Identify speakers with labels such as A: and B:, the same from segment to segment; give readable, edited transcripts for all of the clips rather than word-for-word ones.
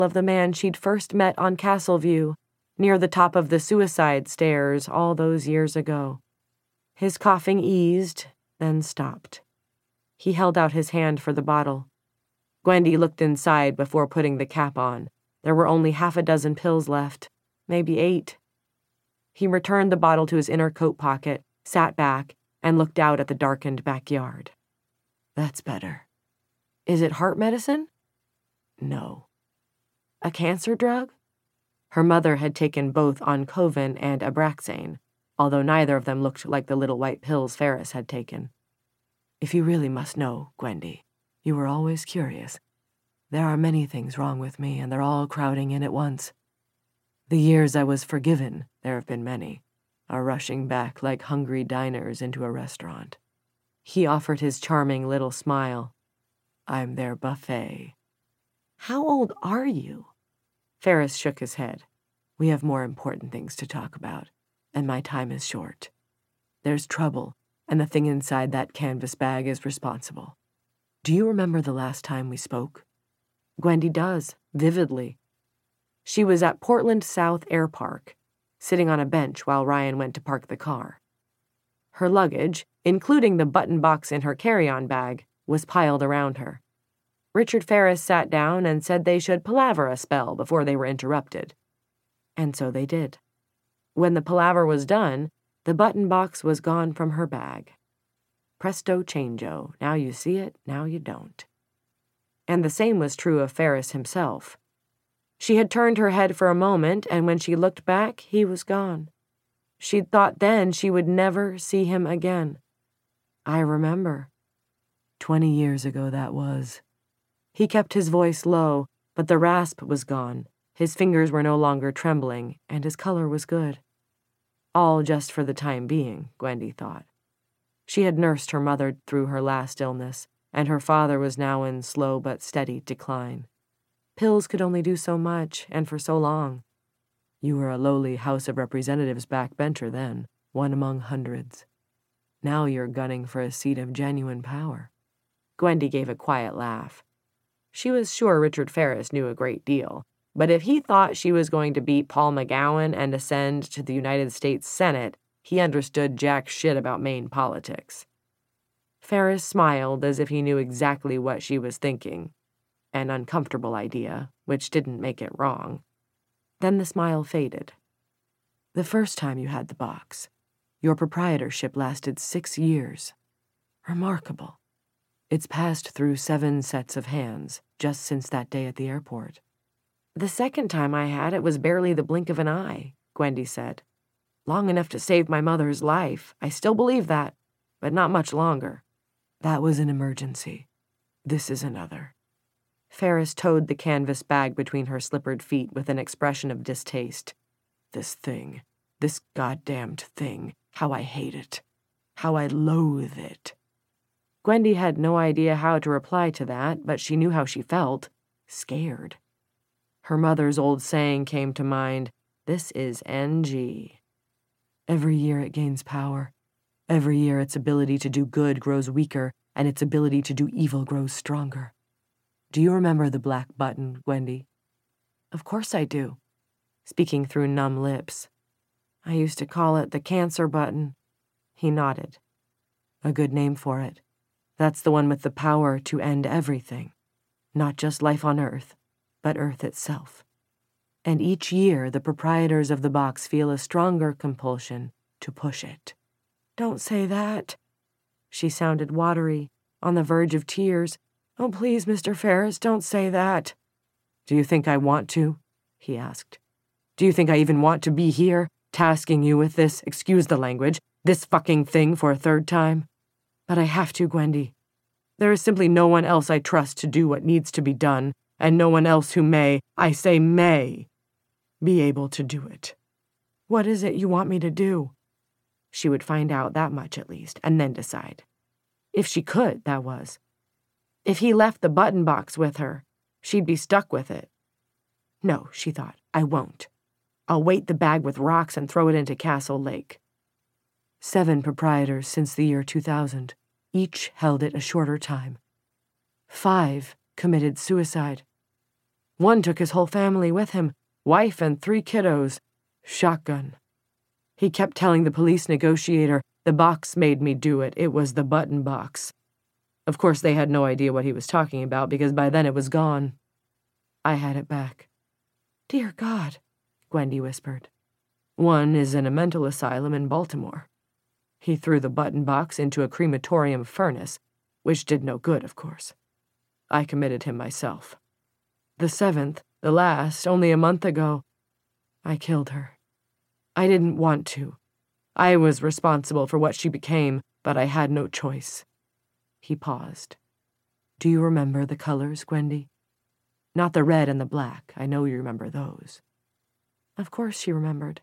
A: of the man she'd first met on Castleview, near the top of the suicide stairs all those years ago. His coughing eased, then stopped. He held out his hand for the bottle. Gwendy looked inside before putting the cap on. There were only 6 pills left, maybe 8. He returned the bottle to his inner coat pocket, sat back, and looked out at the darkened backyard. That's better. Is it heart medicine? No. A cancer drug? Her mother had taken both Oncovin and Abraxane, although neither of them looked like the little white pills Ferris had taken. If you really must know, Gwendy, you were always curious. There are many things wrong with me, and they're all crowding in at once. The years I was forgiven, there have been many, are rushing back like hungry diners into a restaurant. He offered his charming little smile. I'm their buffet. How old are you? Ferris shook his head. We have more important things to talk about, and my time is short. There's trouble, and the thing inside that canvas bag is responsible. Do you remember the last time we spoke? Gwendy does, vividly. She was at Portland South Air Park, sitting on a bench while Ryan went to park the car. Her luggage, including the button box in her carry-on bag, was piled around her. Richard Ferris sat down and said they should palaver a spell before they were interrupted. And so they did. When the palaver was done, the button box was gone from her bag. Presto changeo, now you see it, now you don't. And the same was true of Ferris himself. She had turned her head for a moment, and when she looked back, he was gone. She'd thought then she would never see him again. I remember. 20 years ago that was. He kept his voice low, but the rasp was gone. His fingers were no longer trembling, and his color was good. All just for the time being, Gwendy thought. She had nursed her mother through her last illness, and her father was now in slow but steady decline. Pills could only do so much, and for so long. You were a lowly House of Representatives backbencher then, one among hundreds. Now you're gunning for a seat of genuine power. Gwendy gave a quiet laugh. She was sure Richard Ferris knew a great deal, but if he thought she was going to beat Paul McGowan and ascend to the United States Senate, he understood jack shit about Maine politics. Ferris smiled as if he knew exactly what she was thinking. An uncomfortable idea, which didn't make it wrong. Then the smile faded. The first time you had the box, your proprietorship lasted 6 years. Remarkable. It's passed through 7 sets of hands just since that day at the airport. The second time I had it was barely the blink of an eye, Gwendy said. Long enough to save my mother's life. I still believe that, but not much longer. That was an emergency. This is another. Ferris towed the canvas bag between her slippered feet with an expression of distaste. This thing, this goddamned thing, how I hate it. How I loathe it. Gwendy had no idea how to reply to that, but she knew how she felt. Scared. Her mother's old saying came to mind, this is NG. Every year it gains power. Every year its ability to do good grows weaker, and its ability to do evil grows stronger. Do you remember the black button, Gwendy? Of course I do, speaking through numb lips. I used to call it the cancer button. He nodded. A good name for it. That's the one with the power to end everything. Not just life on Earth, but Earth itself. And each year the proprietors of the box feel a stronger compulsion to push it. Don't say that. She sounded watery, on the verge of tears. Oh, please, Mr. Ferris, don't say that. Do you think I want to? He asked. Do you think I even want to be here, tasking you with this, excuse the language, this fucking thing for a 3rd time? But I have to, Gwendy. There is simply no one else I trust to do what needs to be done, and no one else who may, I say may, be able to do it. What is it you want me to do? She would find out that much at least, and then decide. If she could, that was. If he left the button box with her, she'd be stuck with it. No, she thought, I won't. I'll weight the bag with rocks and throw it into Castle Lake. 7 proprietors since the year 2000. Each held it a shorter time. 5 committed suicide. One took his whole family with him, wife and 3 kiddos. Shotgun. He kept telling the police negotiator, the box made me do it. It was the button box. Of course, they had no idea what he was talking about because by then it was gone. I had it back. Dear God, Gwendy whispered. One is in a mental asylum in Baltimore. He threw the button box into a crematorium furnace, which did no good, of course. I committed him myself. The 7th, the last, only a month ago, I killed her. I didn't want to. I was responsible for what she became, but I had no choice. He paused. Do you remember the colors, Gwendy? Not the red and the black. I know you remember those. Of course she remembered.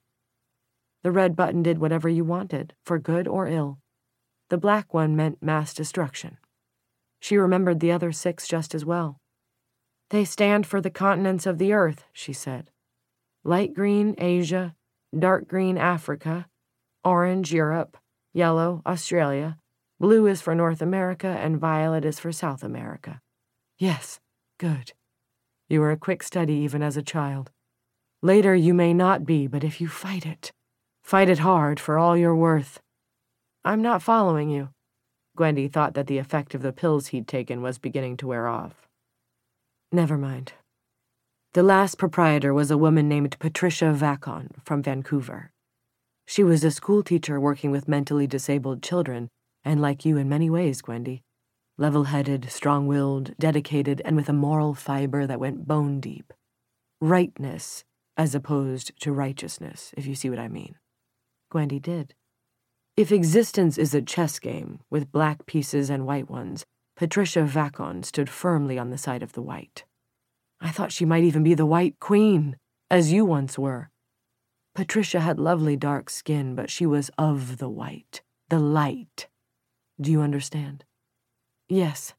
A: The red button did whatever you wanted, for good or ill. The black one meant mass destruction. She remembered the other 6 just as well. They stand for the continents of the earth, she said. Light green, Asia, dark green, Africa, orange, Europe, yellow, Australia, blue is for North America, and violet is for South America. Yes, good. You were a quick study even as a child. Later you may not be, but if you fight it hard for all you're worth. I'm not following you. Gwendy thought that the effect of the pills he'd taken was beginning to wear off. Never mind. The last proprietor was a woman named Patricia Vachon from Vancouver. She was a schoolteacher working with mentally disabled children, and like you in many ways, Gwendy. Level-headed, strong-willed, dedicated, and with a moral fiber that went bone deep. Rightness, as opposed to righteousness, if you see what I mean. Gwendy did. If existence is a chess game, with black pieces and white ones, Patricia Vachon stood firmly on the side of the white. I thought she might even be the White Queen, as you once were. Patricia had lovely dark skin, but she was of the white, the light. Do you understand? Yes.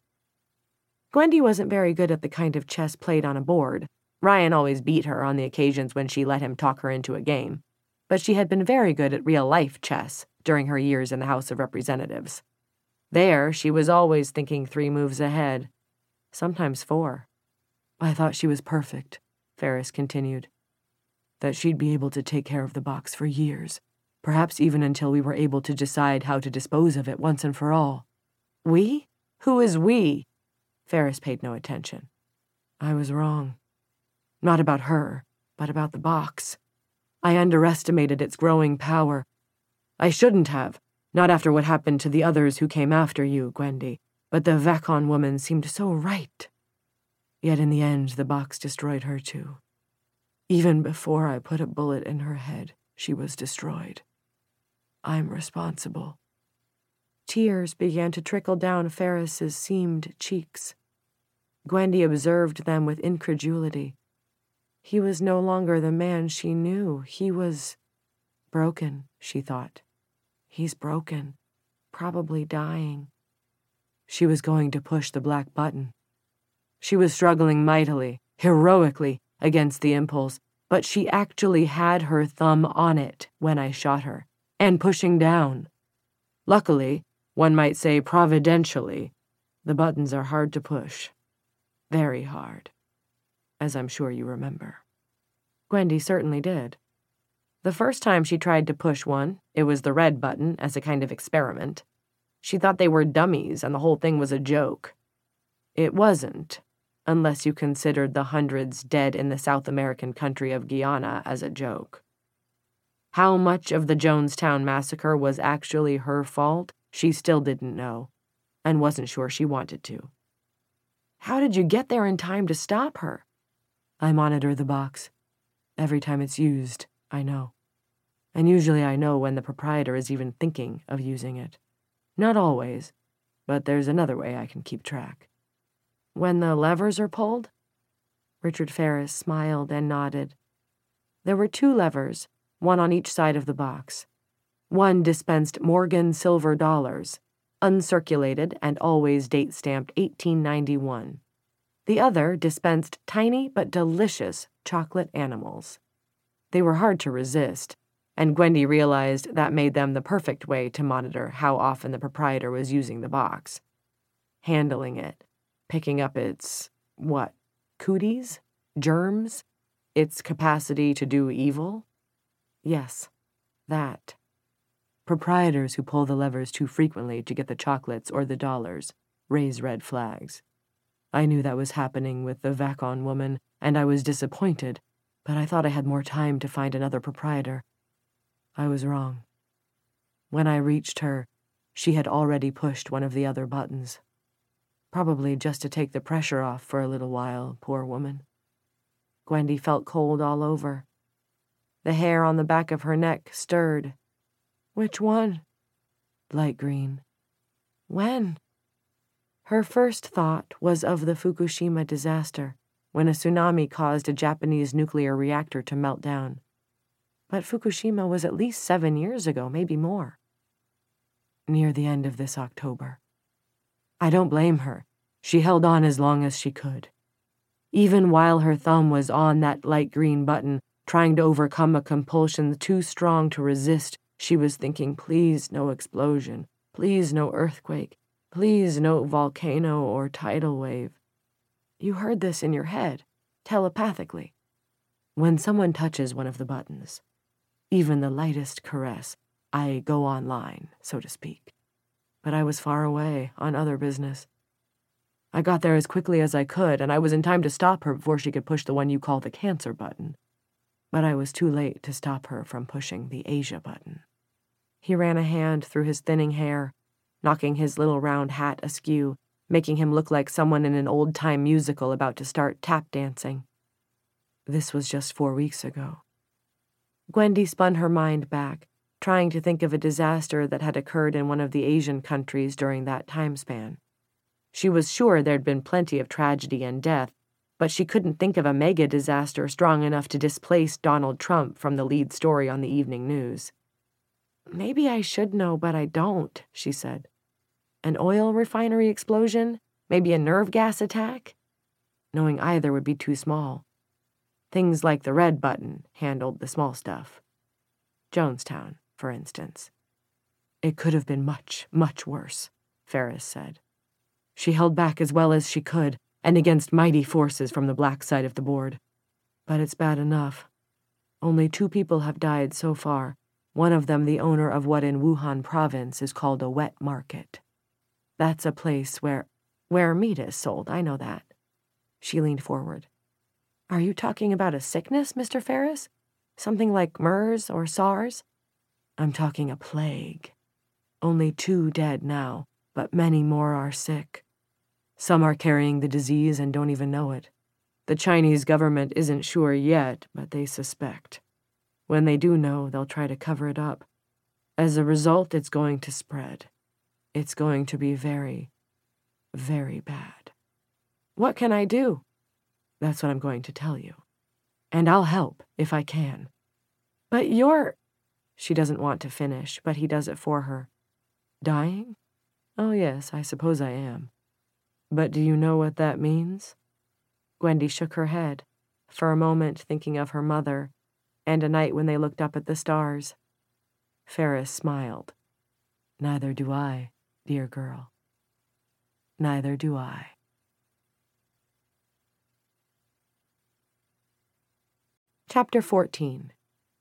A: Gwendy wasn't very good at the kind of chess played on a board. Ryan always beat her on the occasions when she let him talk her into a game. But she had been very good at real-life chess during her years in the House of Representatives. There, she was always thinking 3 moves ahead, sometimes 4. I thought she was perfect, Ferris continued. That she'd be able to take care of the box for years, perhaps even until we were able to decide how to dispose of it once and for all. We? Who is we? Ferris paid no attention. I was wrong. Not about her, but about the box. I underestimated its growing power. I shouldn't have, not after what happened to the others who came after you, Gwendy, but the Vachon woman seemed so right. Yet in the end, the box destroyed her too. Even before I put a bullet in her head, she was destroyed. I'm responsible. Tears began to trickle down Ferris's seamed cheeks. Gwendy observed them with incredulity. He was no longer the man she knew. He was broken, she thought. He's broken, probably dying. She was going to push the black button. She was struggling mightily, heroically, against the impulse, but she actually had her thumb on it when I shot her, and pushing down. Luckily, one might say providentially, the buttons are hard to push. Very hard. As I'm sure you remember. Gwendy certainly did. The first time she tried to push one, it was the red button as a kind of experiment. She thought they were dummies and the whole thing was a joke. It wasn't, unless you considered the hundreds dead in the South American country of Guyana as a joke. How much of the Jonestown massacre was actually her fault, she still didn't know, and wasn't sure she wanted to. How did you get there in time to stop her? I monitor the box. Every time it's used, I know. And usually I know when the proprietor is even thinking of using it. Not always, but there's another way I can keep track. When the levers are pulled? Richard Ferris smiled and nodded. There were 2 levers, one on each side of the box. One dispensed Morgan silver dollars, uncirculated and always date-stamped 1891. The other dispensed tiny but delicious chocolate animals. They were hard to resist, and Gwendy realized that made them the perfect way to monitor how often the proprietor was using the box. Handling it, picking up its, cooties? Germs? Its capacity to do evil? Yes, that. Proprietors who pull the levers too frequently to get the chocolates or the dollars raise red flags. I knew that was happening with the Vacon woman, and I was disappointed, but I thought I had more time to find another proprietor. I was wrong. When I reached her, she had already pushed one of the other buttons. Probably just to take the pressure off for a little while, poor woman. Gwendy felt cold all over. The hair on the back of her neck stirred. Which one? Light green. When? Her first thought was of the Fukushima disaster, when a tsunami caused a Japanese nuclear reactor to melt down. But Fukushima was at least 7 years ago, maybe more. Near the end of this October. I don't blame her. She held on as long as she could. Even while her thumb was on that light green button, trying to overcome a compulsion too strong to resist, she was thinking, please no explosion, please no earthquake, please no volcano or tidal wave. You heard this in your head, telepathically. When someone touches one of the buttons, even the lightest caress, I go online, so to speak. But I was far away, on other business. I got there as quickly as I could, and I was in time to stop her before she could push the one you call the cancer button. But I was too late to stop her from pushing the Asia button. He ran a hand through his thinning hair, knocking his little round hat askew, making him look like someone in an old-time musical about to start tap dancing. This was just 4 weeks ago. Gwendy spun her mind back, trying to think of a disaster that had occurred in one of the Asian countries during that time span. She was sure there'd been plenty of tragedy and death, but she couldn't think of a mega disaster strong enough to displace Donald Trump from the lead story on the evening news. Maybe I should know, but I don't, she said. An oil refinery explosion? Maybe a nerve gas attack? Knowing either would be too small. Things like the red button handled the small stuff. Jonestown, for instance. It could have been much, much worse, Ferris said. She held back as well as she could, and against mighty forces from the black side of the board. But it's bad enough. Only 2 people have died so far, one of them the owner of what in Wuhan province is called a wet market. That's a place where meat is sold, I know that. She leaned forward. Are you talking about a sickness, Mr. Ferris? Something like MERS or SARS? I'm talking a plague. Only 2 dead now, but many more are sick. Some are carrying the disease and don't even know it. The Chinese government isn't sure yet, but they suspect. When they do know, they'll try to cover it up. As a result, it's going to spread. It's going to be very, very bad. What can I do? That's what I'm going to tell you. And I'll help, if I can. But you're... She doesn't want to finish, but he does it for her. Dying? Oh yes, I suppose I am. But do you know what that means? Gwendy shook her head, for a moment thinking of her mother, and a night when they looked up at the stars. Ferris smiled. Neither do I, dear girl. Neither do I. Chapter 14.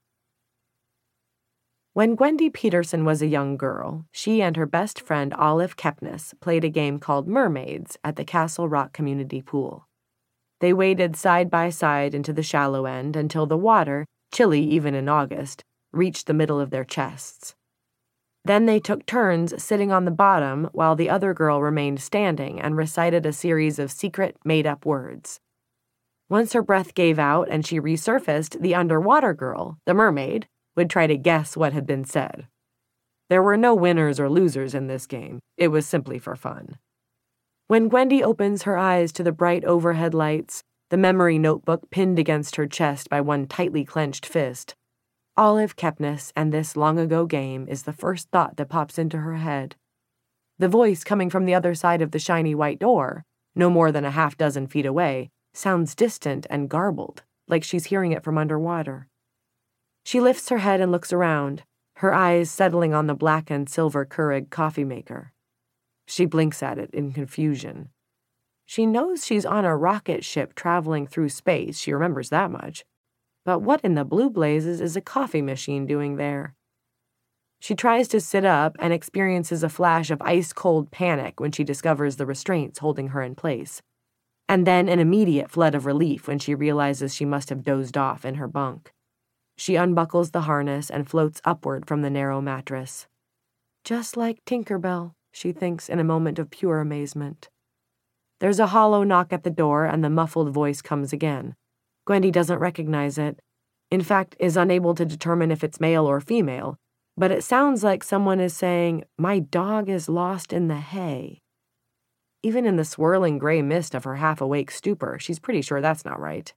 A: When Gwendy Peterson was a young girl, she and her best friend Olive Kepnes played a game called Mermaids at the Castle Rock Community Pool. They waded side by side into the shallow end until the water, chilly even in August, reached the middle of their chests. Then they took turns sitting on the bottom while the other girl remained standing and recited a series of secret, made-up words. Once her breath gave out and she resurfaced, the underwater girl, the mermaid, would try to guess what had been said. There were no winners or losers in this game. It was simply for fun. When Gwendy opens her eyes to the bright overhead lights, the memory notebook pinned against her chest by one tightly clenched fist, Olive Kepnes and this long-ago game is the first thought that pops into her head. The voice coming from the other side of the shiny white door, no more than a 6 feet away, sounds distant and garbled, like she's hearing it from underwater. She lifts her head and looks around, her eyes settling on the black and silver Keurig coffee maker. She blinks at it in confusion. She knows she's on a rocket ship traveling through space, she remembers that much. But what in the blue blazes is a coffee machine doing there? She tries to sit up and experiences a flash of ice-cold panic when she discovers the restraints holding her in place, and then an immediate flood of relief when she realizes she must have dozed off in her bunk. She unbuckles the harness and floats upward from the narrow mattress. Just like Tinker Bell, she thinks in a moment of pure amazement. There's a hollow knock at the door, and the muffled voice comes again. Gwendy doesn't recognize it. In fact, is unable to determine if it's male or female, but it sounds like someone is saying, "My dog is lost in the hay." Even in the swirling gray mist of her half-awake stupor, she's pretty sure that's not right.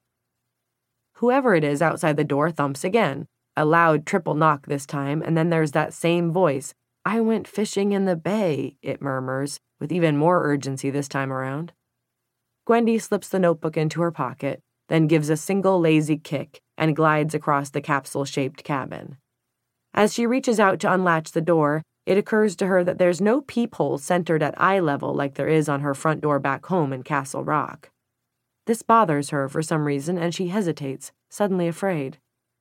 A: Whoever it is outside the door thumps again, a loud triple knock this time, and then there's that same voice. "I went fishing in the bay," it murmurs, with even more urgency this time around. Gwendy slips the notebook into her pocket, then gives a single lazy kick and glides across the capsule-shaped cabin. As she reaches out to unlatch the door, it occurs to her that there's no peephole centered at eye level like there is on her front door back home in Castle Rock. This bothers her for some reason, and she hesitates, suddenly afraid.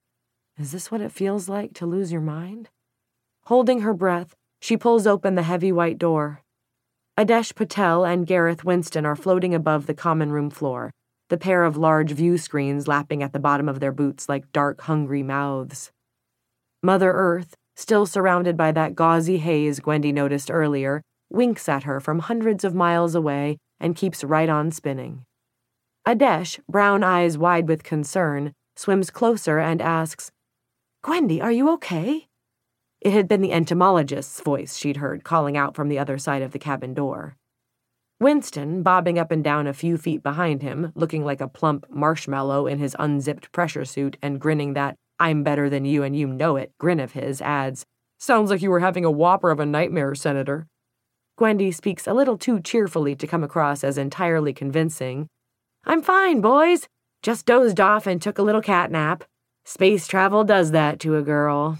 A: Is this what it feels like to lose your mind? Holding her breath, she pulls open the heavy white door. Adesh Patel and Gareth Winston are floating above the common room floor, the pair of large view screens lapping at the bottom of their boots like dark, hungry mouths. Mother Earth, still surrounded by that gauzy haze Gwendy noticed earlier, winks at her from hundreds of miles away and keeps right on spinning. Adesh, brown eyes wide with concern, swims closer and asks, "Gwendy, are you okay?" It had been the entomologist's voice she'd heard calling out from the other side of the cabin door. Winston, bobbing up and down a few feet behind him, looking like a plump marshmallow in his unzipped pressure suit and grinning that "I'm better than you and you know it" grin of his, adds, "Sounds like you were having a whopper of a nightmare, Senator." Gwendy speaks a little too cheerfully to come across as entirely convincing. "I'm fine, boys. Just dozed off and took a little cat nap. Space travel does that to a girl."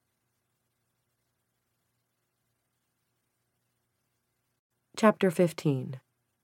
A: Chapter 15.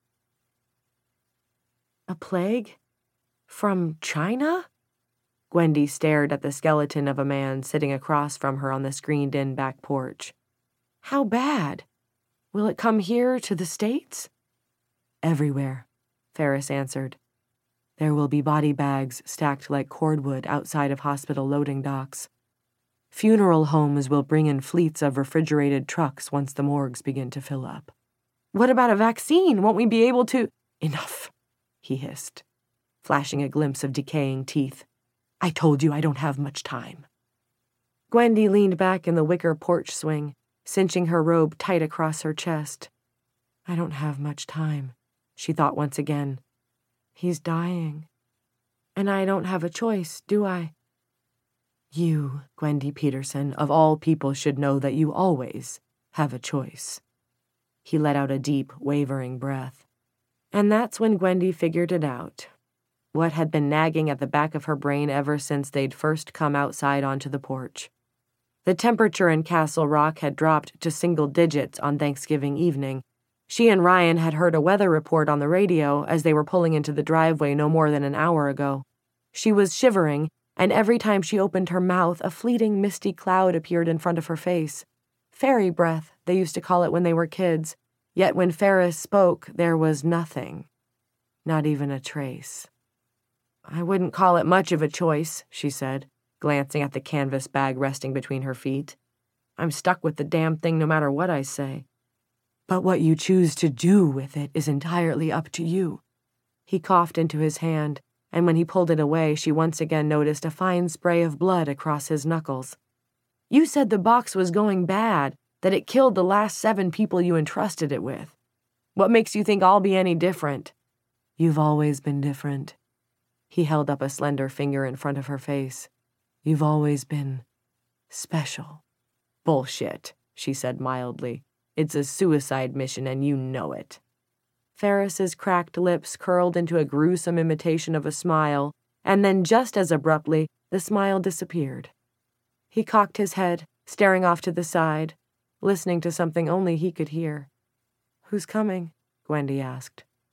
A: A plague? From China? Gwendy stared at the skeleton of a man sitting across from her on the screened-in back porch. How bad? Will it come here to the States? Everywhere, Ferris answered. There will be body bags stacked like cordwood outside of hospital loading docks. Funeral homes will bring in fleets of refrigerated trucks once the morgues begin to fill up. What about a vaccine? Won't we be able to— Enough, he hissed, flashing a glimpse of decaying teeth. I told you I don't have much time. Gwendy leaned back in the wicker porch swing, cinching her robe tight across her chest. I don't have much time, she thought once again. He's dying. And I don't have a choice, do I? You, Gwendy Peterson, of all people should know that you always have a choice. He let out a deep, wavering breath. And that's when Gwendy figured it out. What had been nagging at the back of her brain ever since they'd first come outside onto the porch. The temperature in Castle Rock had dropped to single digits on Thanksgiving evening. She and Ryan had heard a weather report on the radio as they were pulling into the driveway no more than an hour ago. She was shivering, and every time she opened her mouth, a fleeting misty cloud appeared in front of her face. Fairy breath, they used to call it when they were kids. Yet when Ferris spoke, there was nothing. Not even a trace. I wouldn't call it much of a choice, she said, glancing at the canvas bag resting between her feet. I'm stuck with the damn thing no matter what I say. But what you choose to do with it is entirely up to you. He coughed into his hand, and when he pulled it away, she once again noticed a fine spray of blood across his knuckles. You said the box was going bad, that it killed the last 7 people you entrusted it with. What makes you think I'll be any different? You've always been different. He held up a slender finger in front of her face. You've always been special. Bullshit, she said mildly. It's a suicide mission and you know it. Ferris's cracked lips curled into a gruesome imitation of a smile, and then just as abruptly, the smile disappeared. He cocked his head, staring off to the side, listening to something only he could hear. Who's coming? Gwendy asked.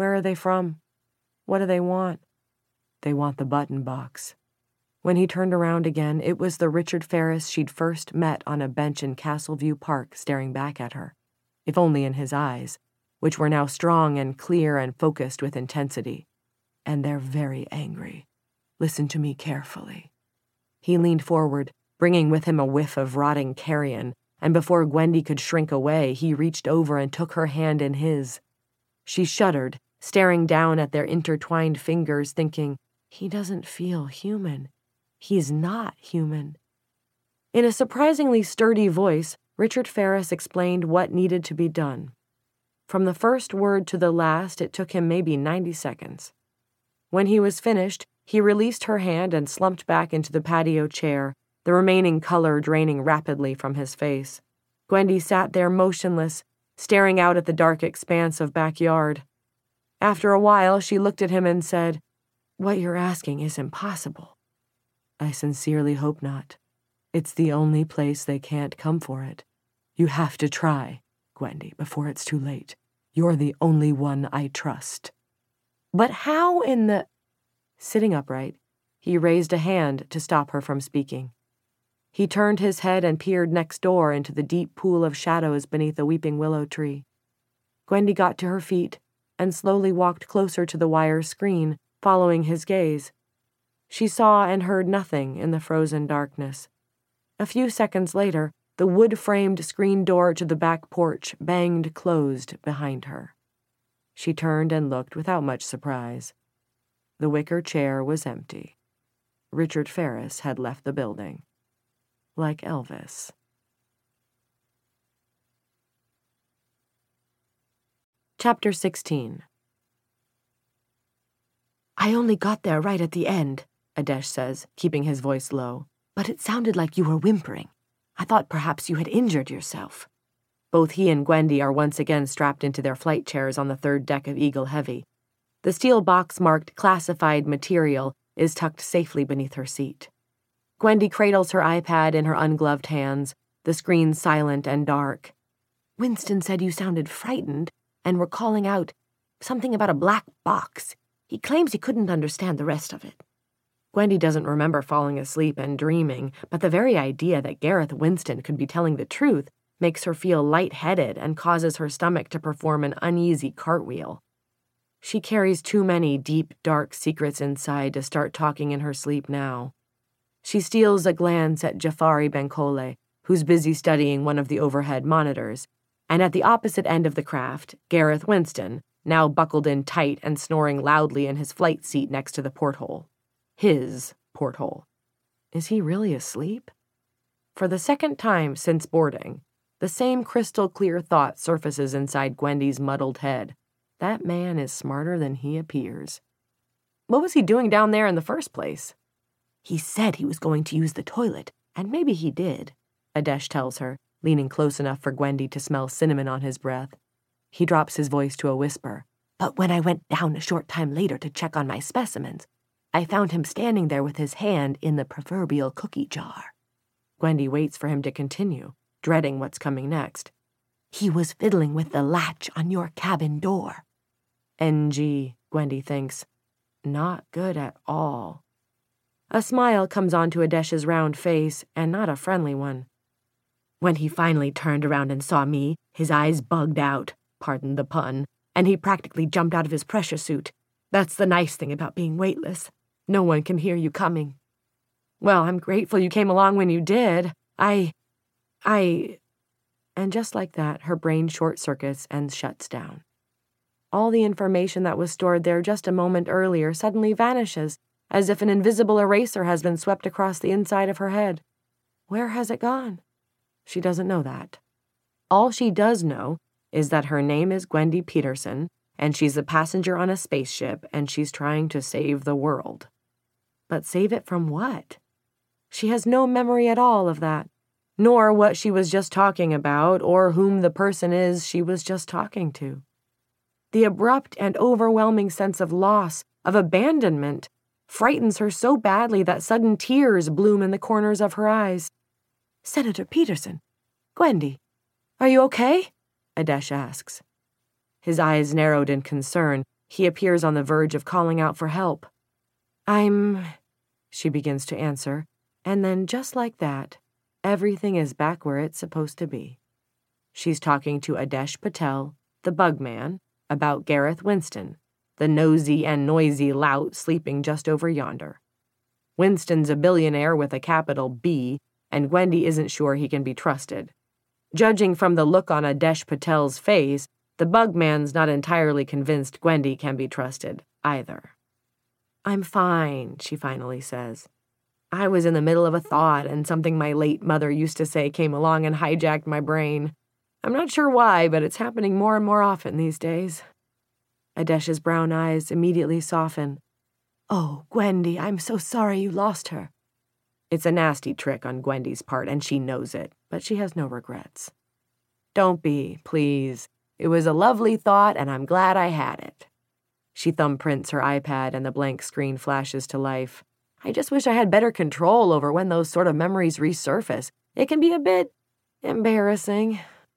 A: Where are they from? What do they want? They want the button box. When he turned around again, it was the Richard Ferris she'd first met on a bench in Castleview Park staring back at her, if only in his eyes, which were now strong and clear and focused with intensity. And they're very angry. Listen to me carefully. He leaned forward, bringing with him a whiff of rotting carrion, and before Gwendy could shrink away, he reached over and took her hand in his. She shuddered, staring down at their intertwined fingers, thinking, he doesn't feel human. He's not human. In a surprisingly sturdy voice, Richard Ferris explained what needed to be done. From the first word to the last, it took him maybe 90 seconds. When he was finished, he released her hand and slumped back into the patio chair, the remaining color draining rapidly from his face. Gwendy sat there motionless, staring out at the dark expanse of backyard. After a while, she looked at him and said, "What you're asking is impossible." "I sincerely hope not. It's the only place they can't come for it. You have to try, Gwendy, before it's too late. You're the only one I trust." "But how in the—" Sitting upright, he raised a hand to stop her from speaking. He turned his head and peered next door into the deep pool of shadows beneath a weeping willow tree. Gwendy got to her feet and slowly walked closer to the wire screen, following his gaze. She saw and heard nothing in the frozen darkness. A few seconds later, the wood-framed screen door to the back porch banged closed behind her. She turned and looked without much surprise. The wicker chair was empty. Richard Ferris had left the building. Like Elvis. Chapter 16. "I only got there right at the end," Adesh says, keeping his voice low. "But it sounded like you were whimpering. I thought perhaps you had injured yourself." Both he and Gwendy are once again strapped into their flight chairs on the third deck of Eagle Heavy. The steel box marked classified material is tucked safely beneath her seat. Gwendy cradles her iPad in her ungloved hands, the screen silent and dark. "Winston said you sounded frightened and were calling out something about a black box. He claims he couldn't understand the rest of it." Gwendy doesn't remember falling asleep and dreaming, but the very idea that Gareth Winston could be telling the truth makes her feel lightheaded and causes her stomach to perform an uneasy cartwheel. She carries too many deep, dark secrets inside to start talking in her sleep now. She steals a glance at Jafari Benkole, who's busy studying one of the overhead monitors, and at the opposite end of the craft, Gareth Winston, now buckled in tight and snoring loudly in his flight seat next to the porthole. His porthole. Is he really asleep? For the second time since boarding, the same crystal-clear thought surfaces inside Gwendy's muddled head. That man is smarter than he appears. What was he doing down there in the first place? "He said he was going to use the toilet, and maybe he did," Adesh tells her, leaning close enough for Gwendy to smell cinnamon on his breath. He drops his voice to a whisper. "But when I went down a short time later to check on my specimens, I found him standing there with his hand in the proverbial cookie jar." Gwendy waits for him to continue, dreading what's coming next. "He was fiddling with the latch on your cabin door." NG, Gwendy thinks. Not good at all. A smile comes onto Adesh's round face, and not a friendly one. "When he finally turned around and saw me, his eyes bugged out, pardon the pun, and he practically jumped out of his pressure suit. That's the nice thing about being weightless. No one can hear you coming." "Well, I'm grateful you came along when you did. I... And just like that, her brain short-circuits and shuts down. All the information that was stored there just a moment earlier suddenly vanishes, as if an invisible eraser has been swept across the inside of her head. Where has it gone? She doesn't know that. All she does know is that her name is Gwendy Peterson, and she's a passenger on a spaceship, and she's trying to save the world. But save it from what? She has no memory at all of that, nor what she was just talking about, or whom the person is she was just talking to. The abrupt and overwhelming sense of loss, of abandonment, frightens her so badly that sudden tears bloom in the corners of her eyes. "Senator Peterson, Gwendy, are you okay?" Adesh asks. His eyes narrowed in concern. He appears on the verge of calling out for help. She begins to answer, and then just like that, everything is back where it's supposed to be. She's talking to Adesh Patel, the bug man, about Gareth Winston, the nosy and noisy lout sleeping just over yonder. Winston's a billionaire with a capital B, and Gwendy isn't sure he can be trusted. Judging from the look on Adesh Patel's face, the bug man's not entirely convinced Gwendy can be trusted, either. "I'm fine," she finally says. "I was in the middle of a thought, and something my late mother used to say came along and hijacked my brain. I'm not sure why, but it's happening more and more often these days." Adesh's brown eyes immediately soften. "Oh, Gwendy, I'm so sorry you lost her." It's a nasty trick on Gwendy's part, and she knows it, but she has no regrets. "Don't be, please. It was a lovely thought, and I'm glad I had it." She thumbprints her iPad, and the blank screen flashes to life. "I just wish I had better control over when those sort of memories resurface. It can be a bit embarrassing."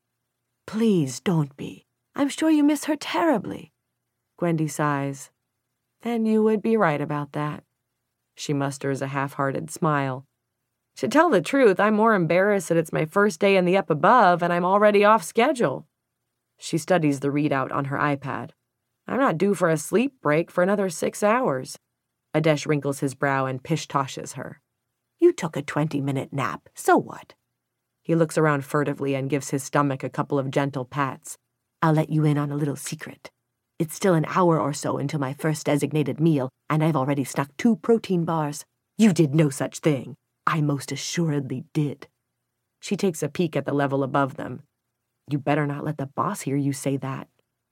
A: "Please don't be. I'm sure you miss her terribly." Gwendy sighs. "And you would be right about that." She musters a half-hearted smile. "To tell the truth, I'm more embarrassed that it's my first day in the up above and I'm already off schedule." She studies the readout on her iPad. "I'm not due for a sleep break for another 6 hours. Adesh wrinkles his brow and pish-toshes her. "You took a 20-minute nap, so what?" He looks around furtively and gives his stomach a couple of gentle pats. "I'll let you in on a little secret. It's still an hour or so until my first designated meal, and I've already snuck 2 protein bars. You did no such thing. I most assuredly did." She takes a peek at the level above them. "You better not let the boss hear you say that."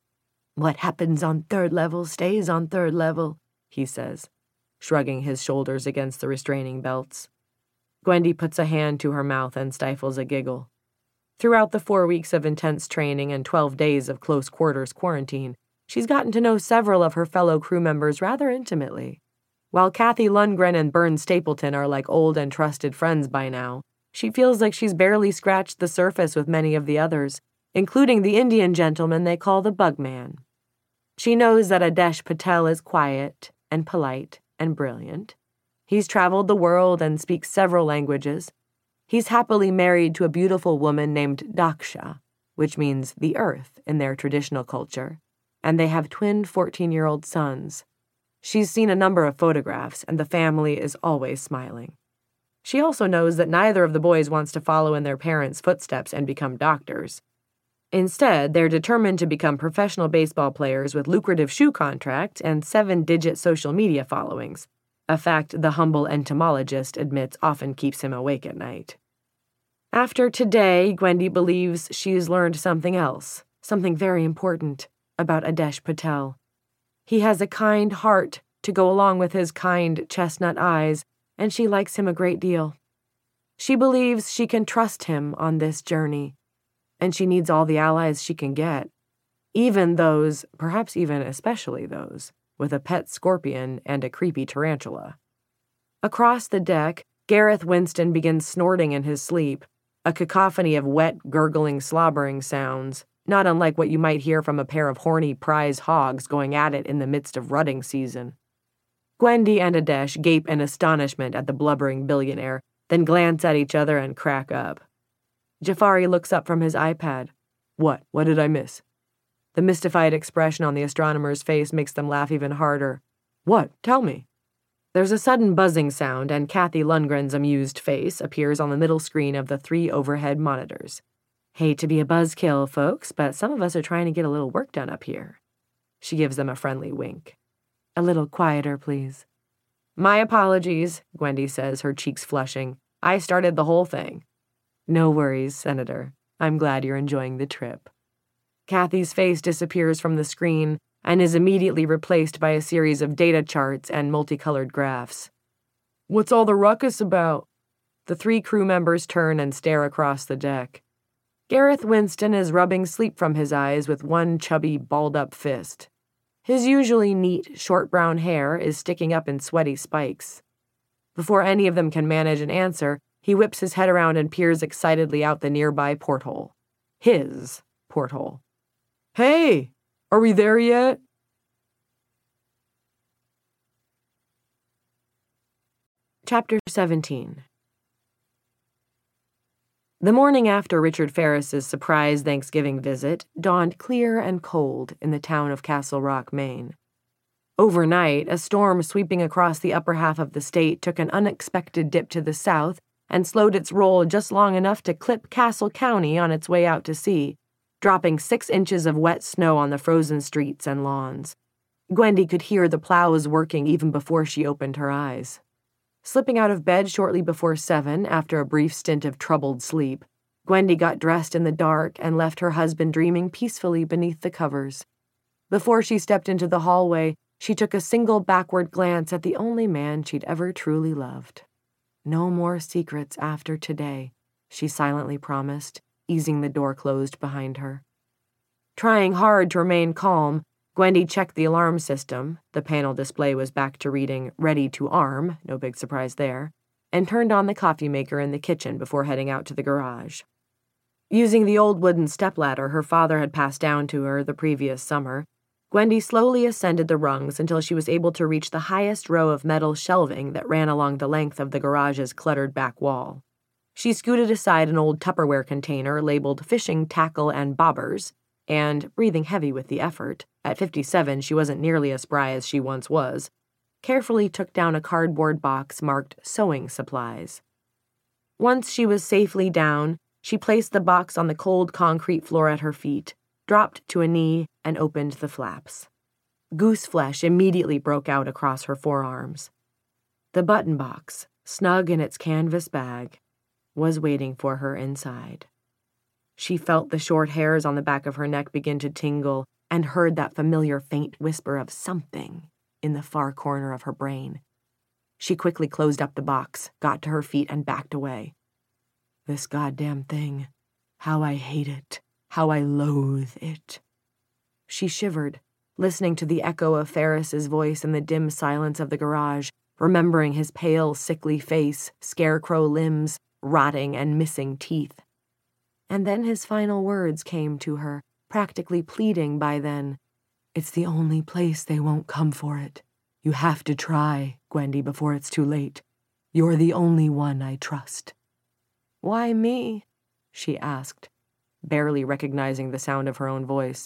A: "What happens on 3rd level stays on 3rd level," he says, shrugging his shoulders against the restraining belts. Gwendy puts a hand to her mouth and stifles a giggle. Throughout the 4 weeks of intense training and 12 days of close quarters quarantine, she's gotten to know several of her fellow crew members rather intimately. While Kathy Lundgren and Bern Stapleton are like old and trusted friends by now, she feels like she's barely scratched the surface with many of the others, including the Indian gentleman they call the Bug Man. She knows that Adesh Patel is quiet and polite and brilliant. He's traveled the world and speaks several languages. He's happily married to a beautiful woman named Daksha, which means the earth in their traditional culture, and they have twin 14-year-old sons. She's seen a number of photographs, and the family is always smiling. She also knows that neither of the boys wants to follow in their parents' footsteps and become doctors. Instead, they're determined to become professional baseball players with lucrative shoe contracts and 7-digit social media followings, a fact the humble entomologist admits often keeps him awake at night. After today, Gwendy believes she's learned something else, something very important, about Adesh Patel. He has a kind heart to go along with his kind chestnut eyes, and she likes him a great deal. She believes she can trust him on this journey, and she needs all the allies she can get, even those, perhaps even especially those, with a pet scorpion and a creepy tarantula. Across the deck, Gareth Winston begins snorting in his sleep, a cacophony of wet, gurgling, slobbering sounds, not unlike what you might hear from a pair of horny prize hogs going at it in the midst of rutting season. Gwendy and Adesh gape in astonishment at the blubbering billionaire, then glance at each other and crack up. Jafari looks up from his iPad. "What? What did I miss?" The mystified expression on the astronomer's face makes them laugh even harder. "What? Tell me." There's a sudden buzzing sound, and Kathy Lundgren's amused face appears on the middle screen of the 3 overhead monitors. "Hate to be a buzzkill, folks, but some of us are trying to get a little work done up here." She gives them a friendly wink. "A little quieter, please." "My apologies," Gwendy says, her cheeks flushing. "I started the whole thing." "No worries, Senator. I'm glad you're enjoying the trip." Kathy's face disappears from the screen and is immediately replaced by a series of data charts and multicolored graphs. "What's all the ruckus about?" The 3 crew members turn and stare across the deck. Gareth Winston is rubbing sleep from his eyes with one chubby, balled-up fist. His usually neat, short brown hair is sticking up in sweaty spikes. Before any of them can manage an answer, he whips his head around and peers excitedly out the nearby porthole. His porthole. "Hey, are we there yet?" Chapter 17. The morning after Richard Ferris's surprise Thanksgiving visit dawned clear and cold in the town of Castle Rock, Maine. Overnight, a storm sweeping across the upper half of the state took an unexpected dip to the south and slowed its roll just long enough to clip Castle County on its way out to sea, dropping 6 inches of wet snow on the frozen streets and lawns. Gwendy could hear the plows working even before she opened her eyes. Slipping out of bed shortly before 7, after a brief stint of troubled sleep, Gwendy got dressed in the dark and left her husband dreaming peacefully beneath the covers. Before she stepped into the hallway, she took a single backward glance at the only man she'd ever truly loved. No more secrets after today, she silently promised, easing the door closed behind her. Trying hard to remain calm, Gwendy checked the alarm system. The panel display was back to reading "Ready to Arm," no big surprise there, and turned on the coffee maker in the kitchen before heading out to the garage. Using the old wooden stepladder her father had passed down to her the previous summer, Gwendy slowly ascended the rungs until she was able to reach the highest row of metal shelving that ran along the length of the garage's cluttered back wall. She scooted aside an old Tupperware container labeled fishing tackle and bobbers, and, breathing heavy with the effort, at 57 she wasn't nearly as spry as she once was, carefully took down a cardboard box marked sewing supplies. Once she was safely down, she placed the box on the cold concrete floor at her feet, dropped to a knee, and opened the flaps. Goose flesh immediately broke out across her forearms. The button box, snug in its canvas bag, was waiting for her inside. She felt the short hairs on the back of her neck begin to tingle and heard that familiar faint whisper of something in the far corner of her brain. She quickly closed up the box, got to her feet, and backed away. This goddamn thing. How I hate it. How I loathe it. She shivered, listening to the echo of Ferris's voice in the dim silence of the garage, remembering his pale, sickly face, scarecrow limbs, rotting and missing teeth. And then his final words came to her, practically pleading by then. It's the only place they won't come for it. You have to try, Gwendy, before it's too late. You're the only one I trust. Why me? She asked, barely recognizing the sound of her own voice.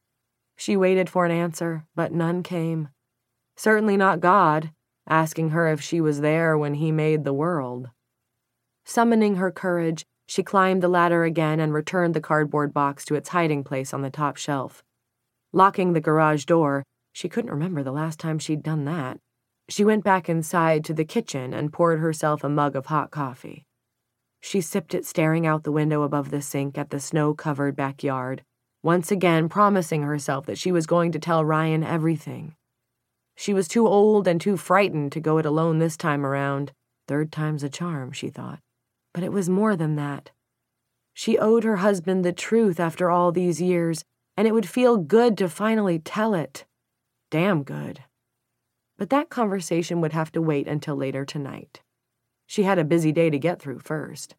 A: She waited for an answer, but none came. Certainly not God, asking her if she was there when he made the world. Summoning her courage, she climbed the ladder again and returned the cardboard box to its hiding place on the top shelf. Locking the garage door, she couldn't remember the last time she'd done that. She went back inside to the kitchen and poured herself a mug of hot coffee. She sipped it staring out the window above the sink at the snow-covered backyard, once again promising herself that she was going to tell Ryan everything. She was too old and too frightened to go it alone this time around. 3rd time's a charm, she thought. But it was more than that. She owed her husband the truth after all these years, and it would feel good to finally tell it. Damn good. But that conversation would have to wait until later tonight. She had a busy day to get through first.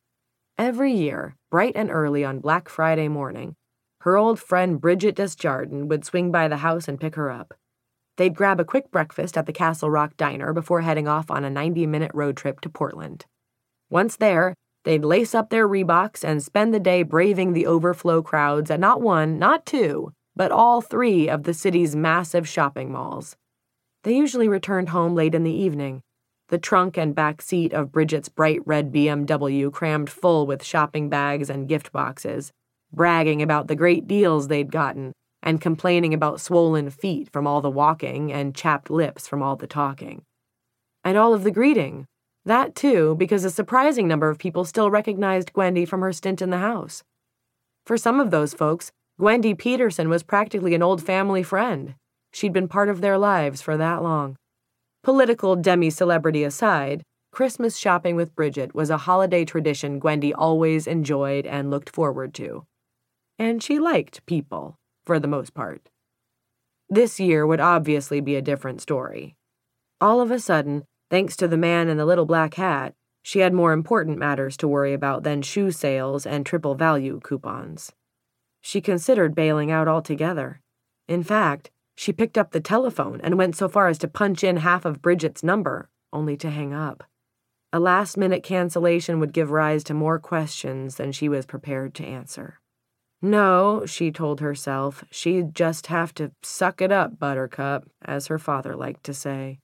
A: Every year, bright and early on Black Friday morning, her old friend Bridget Desjardins would swing by the house and pick her up. They'd grab a quick breakfast at the Castle Rock Diner before heading off on a 90-minute road trip to Portland. Once there, they'd lace up their Reeboks and spend the day braving the overflow crowds at not 1, not 2, but all 3 of the city's massive shopping malls. They usually returned home late in the evening, the trunk and back seat of Bridget's bright red BMW crammed full with shopping bags and gift boxes, bragging about the great deals they'd gotten, and complaining about swollen feet from all the walking and chapped lips from all the talking. And all of the greeting. That, too, because a surprising number of people still recognized Gwendy from her stint in the house. For some of those folks, Gwendy Peterson was practically an old family friend. She'd been part of their lives for that long. Political demi-celebrity aside, Christmas shopping with Bridget was a holiday tradition Gwendy always enjoyed and looked forward to. And she liked people, for the most part. This year would obviously be a different story. All of a sudden, thanks to the man in the little black hat, she had more important matters to worry about than shoe sales and triple value coupons. She considered bailing out altogether. In fact, she picked up the telephone and went so far as to punch in half of Bridget's number, only to hang up. A last-minute cancellation would give rise to more questions than she was prepared to answer. No, she told herself, she'd just have to suck it up, Buttercup, as her father liked to say.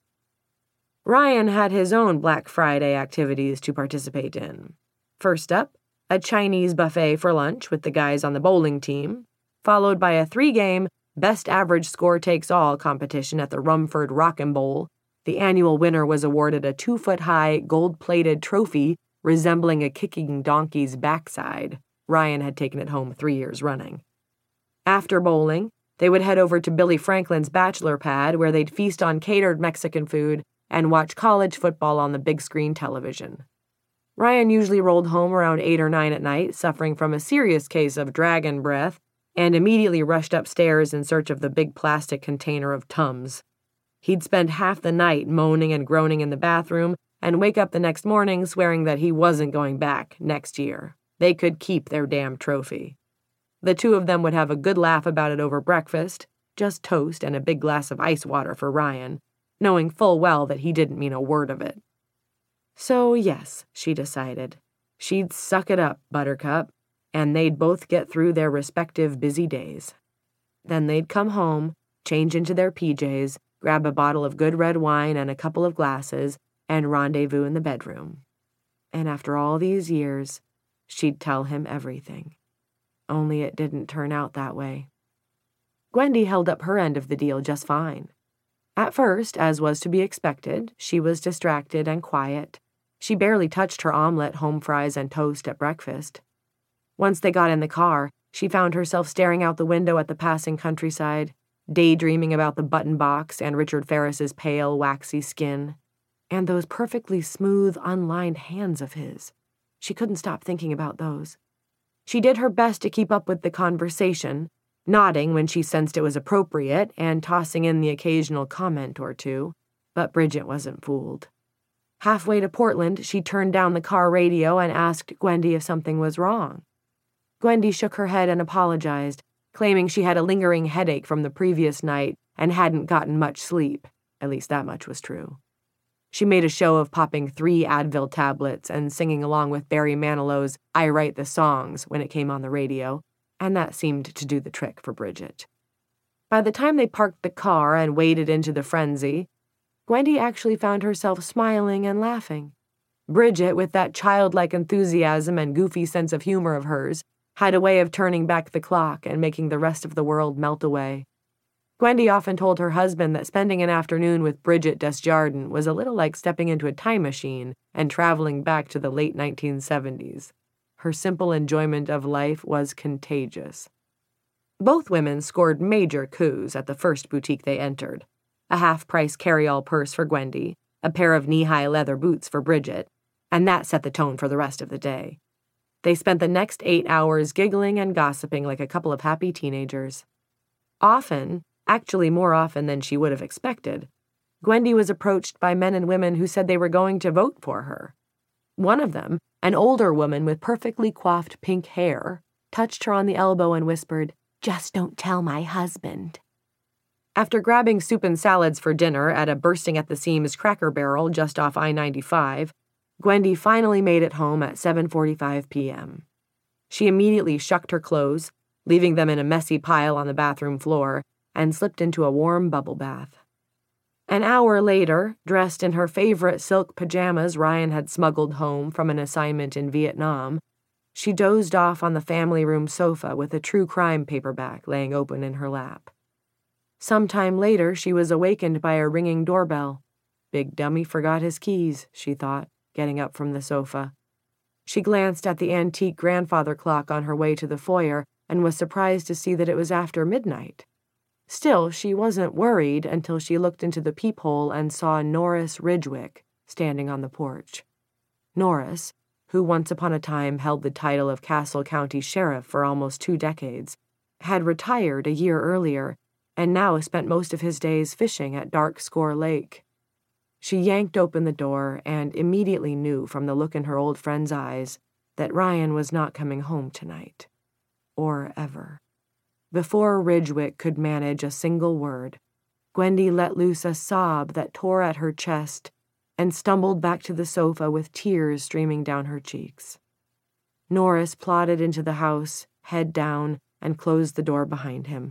A: Ryan had his own Black Friday activities to participate in. First up, a Chinese buffet for lunch with the guys on the bowling team, followed by a 3-game best average score takes all competition at the Rumford Rockin' Bowl. The annual winner was awarded a 2-foot-high, gold-plated trophy resembling a kicking donkey's backside. Ryan had taken it home 3 years running. After bowling, they would head over to Billy Franklin's bachelor pad where they'd feast on catered Mexican food and watch college football on the big screen television. Ryan usually rolled home around 8 or 9 at night, suffering from a serious case of dragon breath, and immediately rushed upstairs in search of the big plastic container of Tums. He'd spend half the night moaning and groaning in the bathroom and wake up the next morning swearing that he wasn't going back next year. They could keep their damn trophy. The two of them would have a good laugh about it over breakfast, just toast and a big glass of ice water for Ryan, knowing full well that he didn't mean a word of it. So yes, she decided, she'd suck it up, Buttercup, and they'd both get through their respective busy days. Then they'd come home, change into their PJs, grab a bottle of good red wine and a couple of glasses, and rendezvous in the bedroom. And after all these years, she'd tell him everything. Only it didn't turn out that way. Gwendy held up her end of the deal just fine. At first, as was to be expected, she was distracted and quiet. She barely touched her omelet, home fries, and toast at breakfast. Once they got in the car, she found herself staring out the window at the passing countryside, daydreaming about the button box and Richard Ferris's pale, waxy skin, and those perfectly smooth, unlined hands of his. She couldn't stop thinking about those. She did her best to keep up with the conversation, nodding when she sensed it was appropriate and tossing in the occasional comment or two, but Bridget wasn't fooled. Halfway to Portland, she turned down the car radio and asked Gwendy if something was wrong. Gwendy shook her head and apologized, claiming she had a lingering headache from the previous night and hadn't gotten much sleep. At least that much was true. She made a show of popping 3 Advil tablets and singing along with Barry Manilow's I Write the Songs when it came on the radio, and that seemed to do the trick for Bridget. By the time they parked the car and waded into the frenzy, Gwendy actually found herself smiling and laughing. Bridget, with that childlike enthusiasm and goofy sense of humor of hers, had a way of turning back the clock and making the rest of the world melt away. Gwendy often told her husband that spending an afternoon with Bridget Desjardins was a little like stepping into a time machine and traveling back to the late 1970s. Her simple enjoyment of life was contagious. Both women scored major coups at the first boutique they entered. A half-price carry-all purse for Gwendy, a pair of knee-high leather boots for Bridget, and that set the tone for the rest of the day. They spent the next 8 hours giggling and gossiping like a couple of happy teenagers. Often, actually more often than she would have expected, Gwendy was approached by men and women who said they were going to vote for her. One of them, an older woman with perfectly coiffed pink hair, touched her on the elbow and whispered, "Just don't tell my husband." After grabbing soup and salads for dinner at a bursting-at-the-seams Cracker Barrel just off I-95, Gwendy finally made it home at 7:45 p.m. She immediately shucked her clothes, leaving them in a messy pile on the bathroom floor, and slipped into a warm bubble bath. An hour later, dressed in her favorite silk pajamas Ryan had smuggled home from an assignment in Vietnam, she dozed off on the family room sofa with a true crime paperback laying open in her lap. Sometime later, she was awakened by a ringing doorbell. Big dummy forgot his keys, she thought, getting up from the sofa. She glanced at the antique grandfather clock on her way to the foyer and was surprised to see that it was after midnight. Still, she wasn't worried until she looked into the peephole and saw Norris Ridgwick standing on the porch. Norris, who once upon a time held the title of Castle County Sheriff for almost 2 decades, had retired a year earlier and now spent most of his days fishing at Dark Score Lake. She yanked open the door and immediately knew from the look in her old friend's eyes that Ryan was not coming home tonight. Or ever. Before Ridgwick could manage a single word, Gwendy let loose a sob that tore at her chest and stumbled back to the sofa with tears streaming down her cheeks. Norris plodded into the house, head down, and closed the door behind him.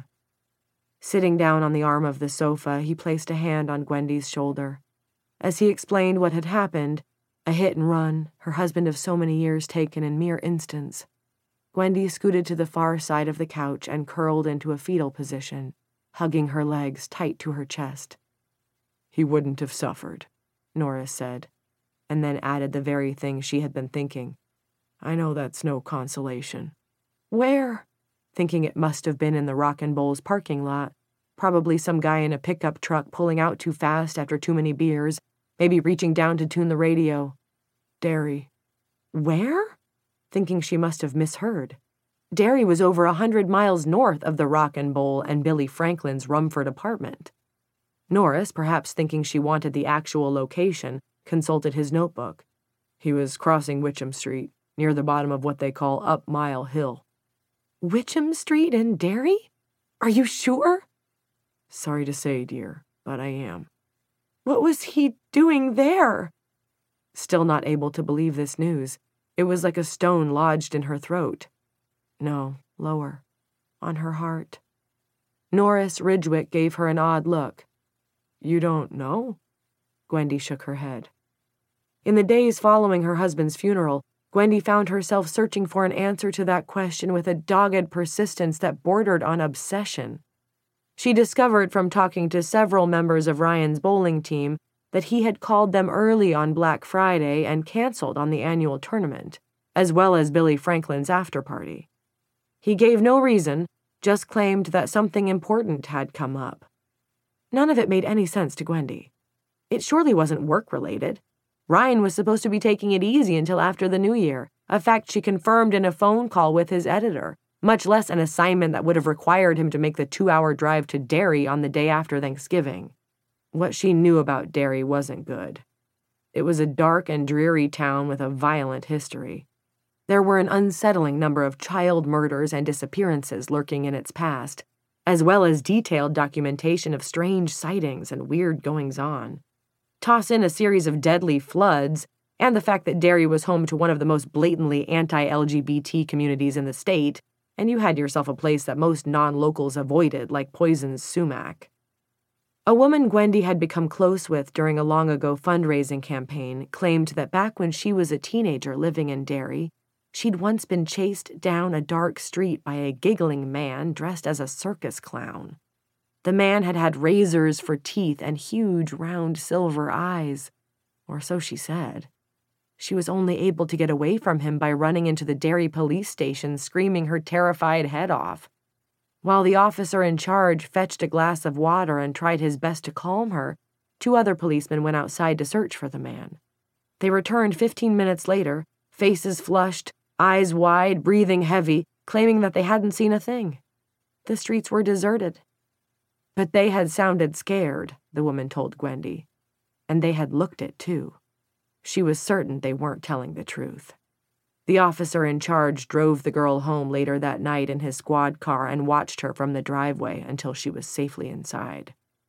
A: Sitting down on the arm of the sofa, he placed a hand on Gwendy's shoulder. As he explained what had happened, a hit and run, her husband of so many years taken in mere instants, Gwendy scooted to the far side of the couch and curled into a fetal position, hugging her legs tight to her chest. "He wouldn't have suffered," Norris said, and then added the very thing she had been thinking. "I know that's no consolation." "Where?" Thinking it must have been in the Rockin' Bowls parking lot. Probably some guy in a pickup truck pulling out too fast after too many beers, maybe reaching down to tune the radio. "Derry." "Where?" Thinking she must have misheard. Derry was over 100 miles north of the Rockin' Bowl and Billy Franklin's Rumford apartment. Norris, perhaps thinking she wanted the actual location, consulted his notebook. "He was crossing Witcham Street, near the bottom of what they call Up Mile Hill." "Witcham Street in Derry? Are you sure?" "Sorry to say, dear, but I am." "What was he doing there?" Still not able to believe this news. It was like a stone lodged in her throat. No, lower, on her heart. Norris Ridgwick gave her an odd look. "You don't know?" Gwendy shook her head. In the days following her husband's funeral, Gwendy found herself searching for an answer to that question with a dogged persistence that bordered on obsession. She discovered from talking to several members of Ryan's bowling team that he had called them early on Black Friday and canceled on the annual tournament, as well as Billy Franklin's after-party. He gave no reason, just claimed that something important had come up. None of it made any sense to Gwendy. It surely wasn't work-related. Ryan was supposed to be taking it easy until after the new year, a fact she confirmed in a phone call with his editor, much less an assignment that would have required him to make the 2-hour drive to Derry on the day after Thanksgiving. What she knew about Derry wasn't good. It was a dark and dreary town with a violent history. There were an unsettling number of child murders and disappearances lurking in its past, as well as detailed documentation of strange sightings and weird goings-on. Toss in a series of deadly floods, and the fact that Derry was home to one of the most blatantly anti-LGBT communities in the state, and you had yourself a place that most non-locals avoided like poison's sumac. A woman Gwendy had become close with during a long-ago fundraising campaign claimed that back when she was a teenager living in Derry, she'd once been chased down a dark street by a giggling man dressed as a circus clown. The man had had razors for teeth and huge round silver eyes, or so she said. She was only able to get away from him by running into the Derry police station screaming her terrified head off. While the officer in charge fetched a glass of water and tried his best to calm her, 2 other policemen went outside to search for the man. They returned 15 minutes later, faces flushed, eyes wide, breathing heavy, claiming that they hadn't seen a thing. The streets were deserted. But they had sounded scared, the woman told Gwendy. And they had looked it, too. She was certain they weren't telling the truth. The officer in charge drove the girl home later that night in his squad car and watched her from the driveway until she was safely inside.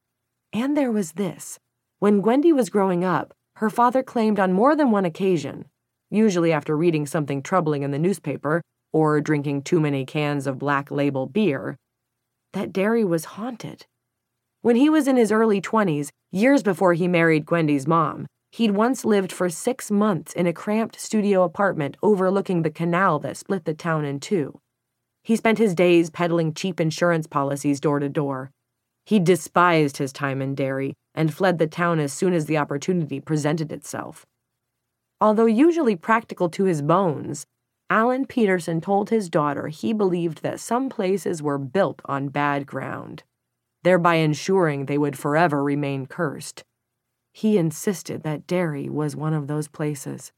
A: And there was this. When Gwendy was growing up, her father claimed on more than one occasion, usually after reading something troubling in the newspaper or drinking too many cans of Black Label beer, that Derry was haunted. When he was in his early 20s, years before he married Gwendy's mom, he'd once lived for 6 months in a cramped studio apartment overlooking the canal that split the town in two. He spent his days peddling cheap insurance policies door to door. He despised his time in Derry and fled the town as soon as the opportunity presented itself. Although usually practical to his bones, Alan Peterson told his daughter he believed that some places were built on bad ground, thereby ensuring they would forever remain cursed. He insisted that Derry was one of those places.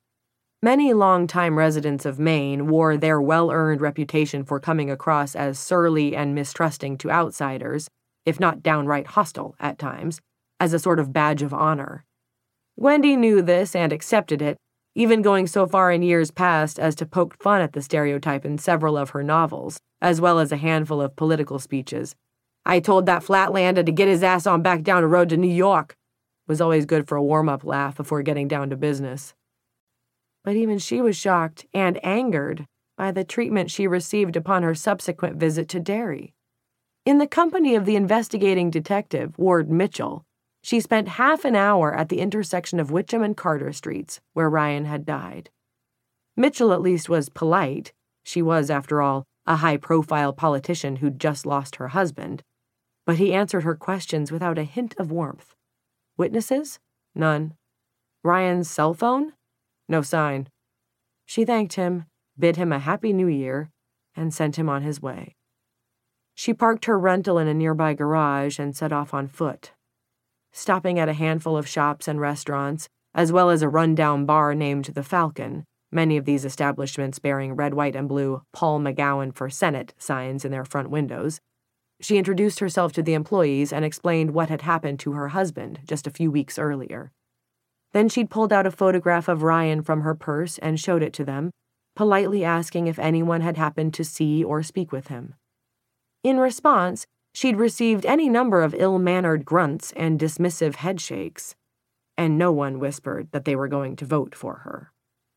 A: Many longtime residents of Maine wore their well-earned reputation for coming across as surly and mistrusting to outsiders, if not downright hostile at times, as a sort of badge of honor. Gwendy knew this and accepted it, even going so far in years past as to poke fun at the stereotype in several of her novels, as well as a handful of political speeches. "I told that Flatlander to get his ass on back down the road to New York." Was always good for a warm-up laugh before getting down to business. But even she was shocked and angered by the treatment she received upon her subsequent visit to Derry. In the company of the investigating detective, Ward Mitchell, she spent half an hour at the intersection of Witcham and Carter Streets, where Ryan had died. Mitchell at least was polite. She was, after all, a high-profile politician who'd just lost her husband. But he answered her questions without a hint of warmth. Witnesses? None. Ryan's cell phone? No sign. She thanked him, bid him a happy new year, and sent him on his way. She parked her rental in a nearby garage and set off on foot. Stopping at a handful of shops and restaurants, as well as a rundown bar named The Falcon, many of these establishments bearing red, white, and blue Paul McGowan for Senate signs in their front windows, she introduced herself to the employees and explained what had happened to her husband just a few weeks earlier. Then she'd pulled out a photograph of Ryan from her purse and showed it to them, politely asking if anyone had happened to see or speak with him. In response, she'd received any number of ill-mannered grunts and dismissive headshakes, and no one whispered that they were going to vote for her.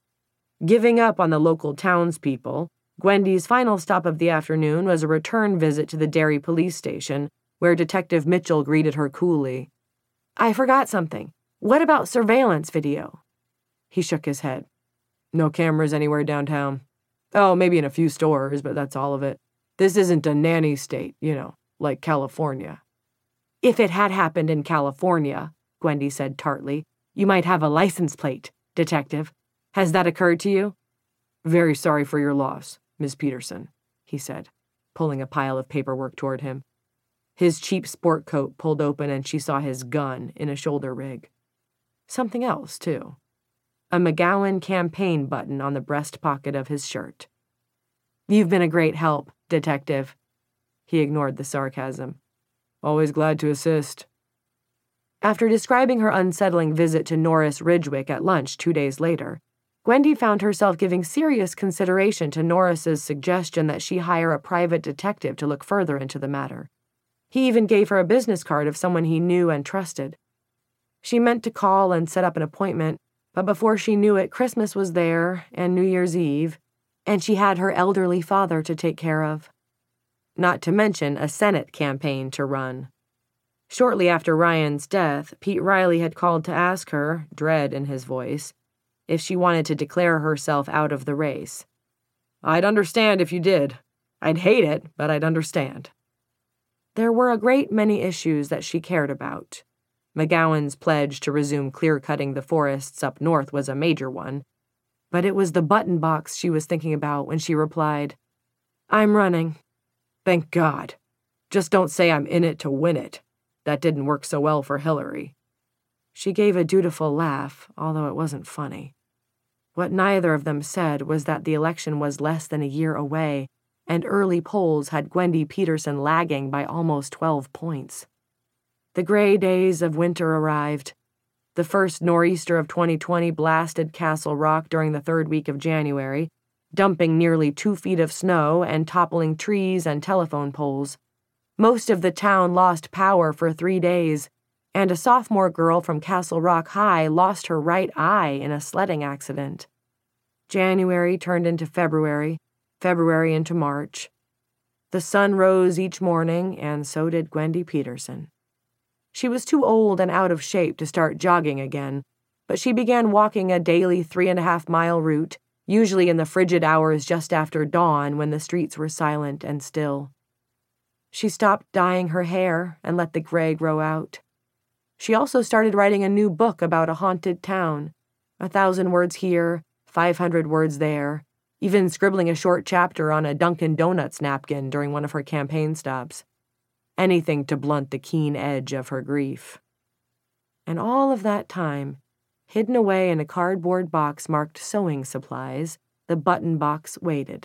A: Giving up on the local townspeople, Gwendy's final stop of the afternoon was a return visit to the Derry police station, where Detective Mitchell greeted her coolly. "I forgot something. What about surveillance video?" He shook his head. "No cameras anywhere downtown. Oh, maybe in a few stores, but that's all of it. This isn't a nanny state, like California." "If it had happened in California," Gwendy said tartly, "you might have a license plate, Detective. Has that occurred to you?" "Very sorry for your loss, Miss Peterson," he said, pulling a pile of paperwork toward him. His cheap sport coat pulled open and she saw his gun in a shoulder rig. Something else, too. A McGowan campaign button on the breast pocket of his shirt. "You've been a great help, Detective." He ignored the sarcasm. "Always glad to assist." After describing her unsettling visit to Norris Ridgewick at lunch 2 days later, Gwendy found herself giving serious consideration to Norris's suggestion that she hire a private detective to look further into the matter. He even gave her a business card of someone he knew and trusted. She meant to call and set up an appointment, but before she knew it, Christmas was there and New Year's Eve, and she had her elderly father to take care of. Not to mention a Senate campaign to run. Shortly after Ryan's death, Pete Riley had called to ask her, dread in his voice, if she wanted to declare herself out of the race. "I'd understand if you did. I'd hate it, but I'd understand." There were a great many issues that she cared about. McGowan's pledge to resume clear-cutting the forests up north was a major one, but it was the button box she was thinking about when she replied, "I'm running." "Thank God. Just don't say I'm in it to win it. That didn't work so well for Hillary." She gave a dutiful laugh, although it wasn't funny. What neither of them said was that the election was less than a year away, and early polls had Gwendy Peterson lagging by almost 12 points. The gray days of winter arrived. The first nor'easter of 2020 blasted Castle Rock during the third week of January, dumping nearly 2 feet of snow and toppling trees and telephone poles. Most of the town lost power for 3 days, and a sophomore girl from Castle Rock High lost her right eye in a sledding accident. January turned into February, February into March. The sun rose each morning, and so did Gwendy Peterson. She was too old and out of shape to start jogging again, but she began walking a daily 3.5-mile route, usually in the frigid hours just after dawn when the streets were silent and still. She stopped dyeing her hair and let the gray grow out. She also started writing a new book about a haunted town, 1,000 words here, 500 words there, even scribbling a short chapter on a Dunkin' Donuts napkin during one of her campaign stops. Anything to blunt the keen edge of her grief. And all of that time, hidden away in a cardboard box marked sewing supplies, the button box waited.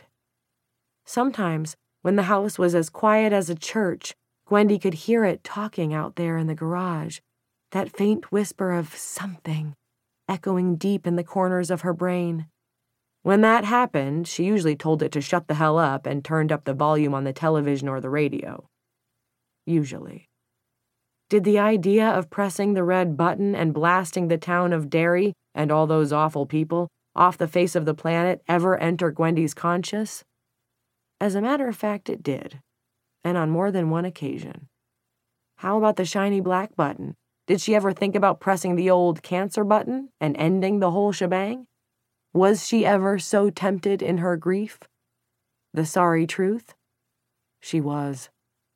A: Sometimes, when the house was as quiet as a church, Gwendy could hear it talking out there in the garage, that faint whisper of something echoing deep in the corners of her brain. When that happened, she usually told it to shut the hell up and turned up the volume on the television or the radio. Usually. Did the idea of pressing the red button and blasting the town of Derry and all those awful people off the face of the planet ever enter Gwendy's conscience? As a matter of fact, it did, and on more than one occasion. How about the shiny black button? Did she ever think about pressing the old cancer button and ending the whole shebang? Was she ever so tempted in her grief? The sorry truth? She was.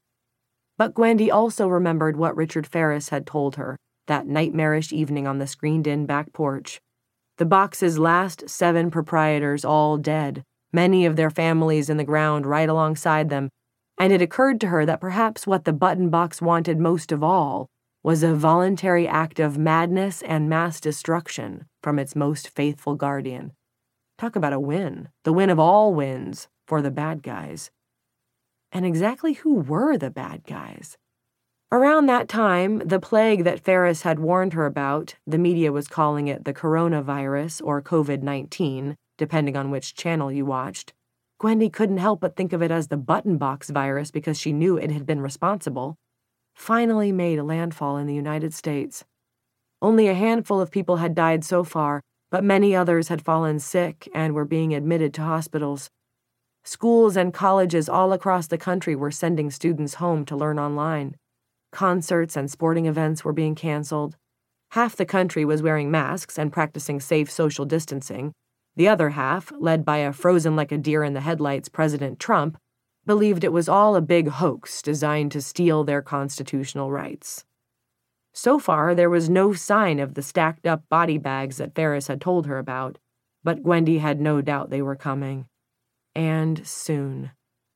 A: But Gwendy also remembered what Richard Ferris had told her that nightmarish evening on the screened-in back porch. The box's last 7 proprietors all dead, many of their families in the ground right alongside them, and it occurred to her that perhaps what the button box wanted most of all was a voluntary act of madness and mass destruction from its most faithful guardian. Talk about a win, the win of all wins for the bad guys. And exactly who were the bad guys? Around that time, the plague that Ferris had warned her about, the media was calling it the coronavirus or COVID-19, depending on which channel you watched. Gwendy couldn't help but think of it as the button box virus because she knew it had been responsible, finally made a landfall in the United States. Only a handful of people had died so far, but many others had fallen sick and were being admitted to hospitals. Schools and colleges all across the country were sending students home to learn online. Concerts and sporting events were being canceled. Half the country was wearing masks and practicing safe social distancing. The other half, led by a frozen-like-a-deer-in-the-headlights President Trump, believed it was all a big hoax designed to steal their constitutional rights. So far, there was no sign of the stacked-up body bags that Ferris had told her about, but Gwendy had no doubt they were coming. And soon.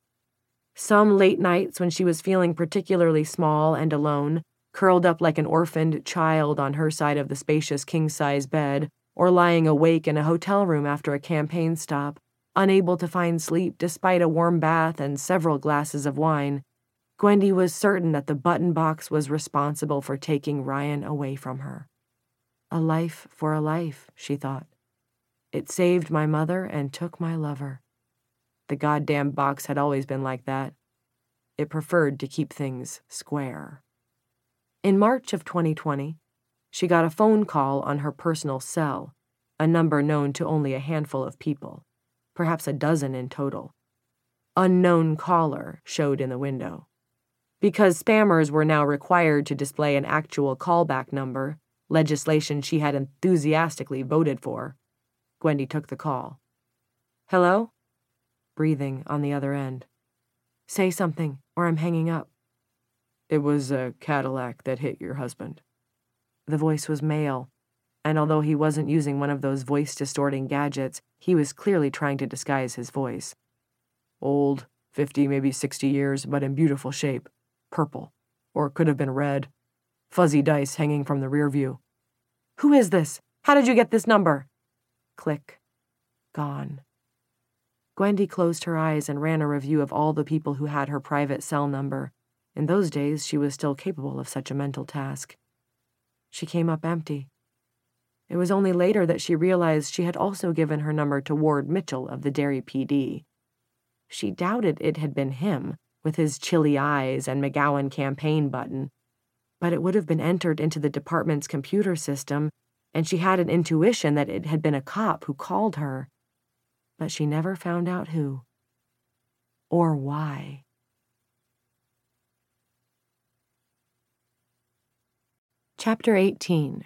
A: Some late nights when she was feeling particularly small and alone, curled up like an orphaned child on her side of the spacious king-size bed, or lying awake in a hotel room after a campaign stop, unable to find sleep despite a warm bath and several glasses of wine, Gwendy was certain that the button box was responsible for taking Ryan away from her. A life for a life, she thought. It saved my mother and took my lover. The goddamn box had always been like that. It preferred to keep things square. In March of 2020, she got a phone call on her personal cell, a number known to only a handful of people, perhaps a dozen in total. Unknown caller showed in the window. Because spammers were now required to display an actual callback number, legislation she had enthusiastically voted for, Gwendy took the call. Hello? Breathing on the other end. Say something, or I'm hanging up. It was a Cadillac that hit your husband. The voice was male, and although he wasn't using one of those voice-distorting gadgets, he was clearly trying to disguise his voice. Old, 50, maybe 60 years, but in beautiful shape. Purple, or it could have been red. Fuzzy dice hanging from the rear view. Who is this? How did you get this number? Click. Gone. Gwendy closed her eyes and ran a review of all the people who had her private cell number. In those days, she was still capable of such a mental task. She came up empty. It was only later that she realized she had also given her number to Ward Mitchell of the Derry PD. She doubted it had been him, with his chilly eyes and McGowan campaign button, but it would have been entered into the department's computer system, and she had an intuition that it had been a cop who called her. But she never found out who. Or why. Chapter 18.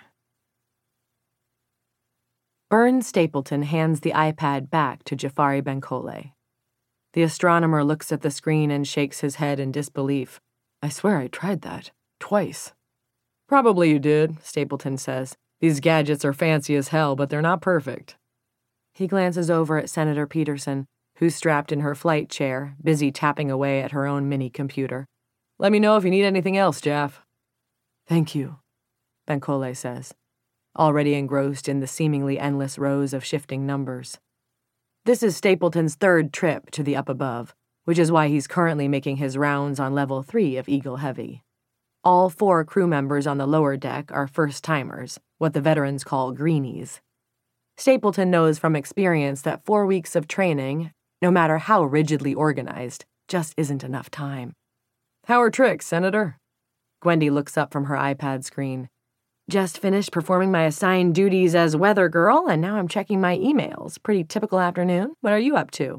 A: Burns Stapleton hands the iPad back to Jafari Benkole. The astronomer looks at the screen and shakes his head in disbelief. I swear I tried that. Twice. Probably you did, Stapleton says. These gadgets are fancy as hell, but they're not perfect. He glances over at Senator Peterson, who's strapped in her flight chair, busy tapping away at her own mini-computer. Let me know if you need anything else, Jaff. Thank you, Benkole says, already engrossed in the seemingly endless rows of shifting numbers. This is Stapleton's third trip to the up above, which is why he's currently making his rounds on Level 3 of Eagle Heavy. All 4 crew members on the lower deck are first-timers, what the veterans call greenies. Stapleton knows from experience that 4 weeks of training, no matter how rigidly organized, just isn't enough time. How are tricks, Senator? Gwendy looks up from her iPad screen. Just finished performing my assigned duties as weather girl, and now I'm checking my emails. Pretty typical afternoon. What are you up to?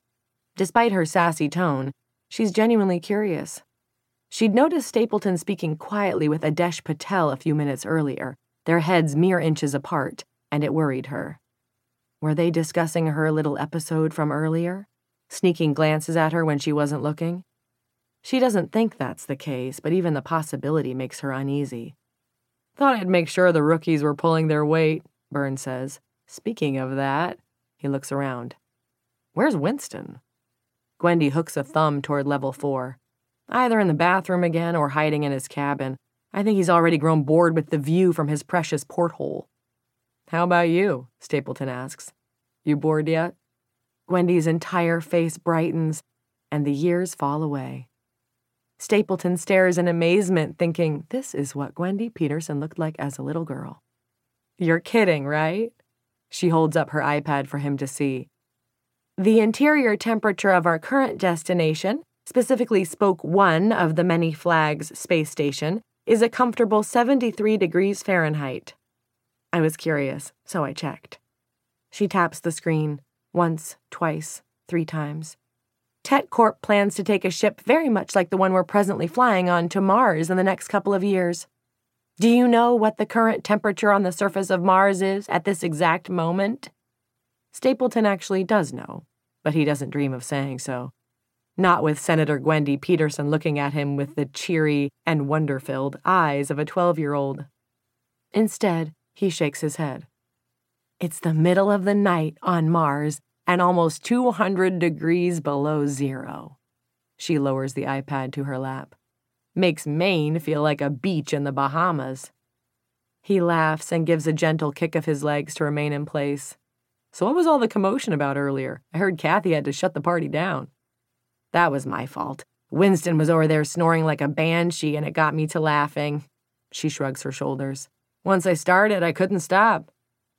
A: Despite her sassy tone, she's genuinely curious. She'd noticed Stapleton speaking quietly with Adesh Patel a few minutes earlier, their heads mere inches apart, and it worried her. Were they discussing her little episode from earlier? Sneaking glances at her when she wasn't looking? She doesn't think that's the case, but even the possibility makes her uneasy. Thought I'd make sure the rookies were pulling their weight, Byrne says. Speaking of that, he looks around. Where's Winston? Gwendy hooks a thumb toward level 4. Either in the bathroom again or hiding in his cabin. I think he's already grown bored with the view from his precious porthole. How about you? Stapleton asks. You bored yet? Gwendy's entire face brightens, and the years fall away. Stapleton stares in amazement, thinking, this is what Gwendy Peterson looked like as a little girl. You're kidding, right? She holds up her iPad for him to see. The interior temperature of our current destination, specifically Spoke 1 of the Many Flags space station, is a comfortable 73 degrees Fahrenheit. I was curious, so I checked. She taps the screen, once, twice, 3 times. Tet Corp plans to take a ship very much like the one we're presently flying on to Mars in the next couple of years. Do you know what the current temperature on the surface of Mars is at this exact moment? Stapleton actually does know, but he doesn't dream of saying so. Not with Senator Gwendy Peterson looking at him with the cheery and wonder-filled eyes of a 12-year-old. Instead, he shakes his head. It's the middle of the night on Mars and almost 200 degrees below zero. She lowers the iPad to her lap. Makes Maine feel like a beach in the Bahamas. He laughs and gives a gentle kick of his legs to remain in place. So what was all the commotion about earlier? I heard Kathy had to shut the party down. That was my fault. Winston was over there snoring like a banshee, and it got me to laughing. She shrugs her shoulders. Once I started, I couldn't stop.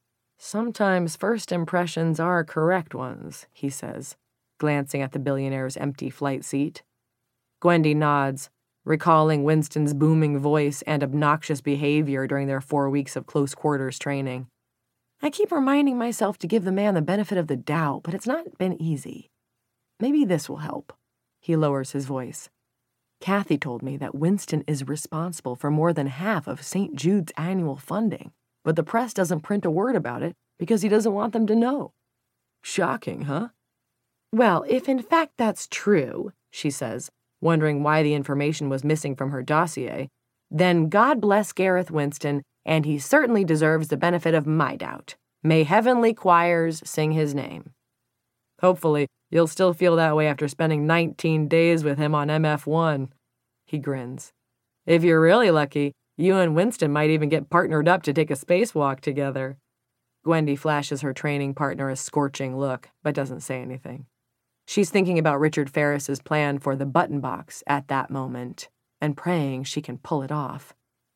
A: Sometimes first impressions are correct ones, he says, glancing at the billionaire's empty flight seat. Gwendy nods, recalling Winston's booming voice and obnoxious behavior during their 4 weeks of close-quarters training. I keep reminding myself to give the man the benefit of the doubt, but it's not been easy. Maybe this will help. He lowers his voice. Kathy told me that Winston is responsible for more than half of St. Jude's annual funding, but the press doesn't print a word about it because he doesn't want them to know. Shocking, huh? Well, if in fact that's true, she says, wondering why the information was missing from her dossier, then God bless Gareth Winston, and he certainly deserves the benefit of my doubt. May heavenly choirs sing his name. Hopefully, you'll still feel that way after spending 19 days with him on MF1. He grins. If you're really lucky, you and Winston might even get partnered up to take a spacewalk together. Gwendy flashes her training partner a scorching look, but doesn't say anything. She's thinking about Richard Ferris's plan for the button box at that moment, and praying she can pull it off.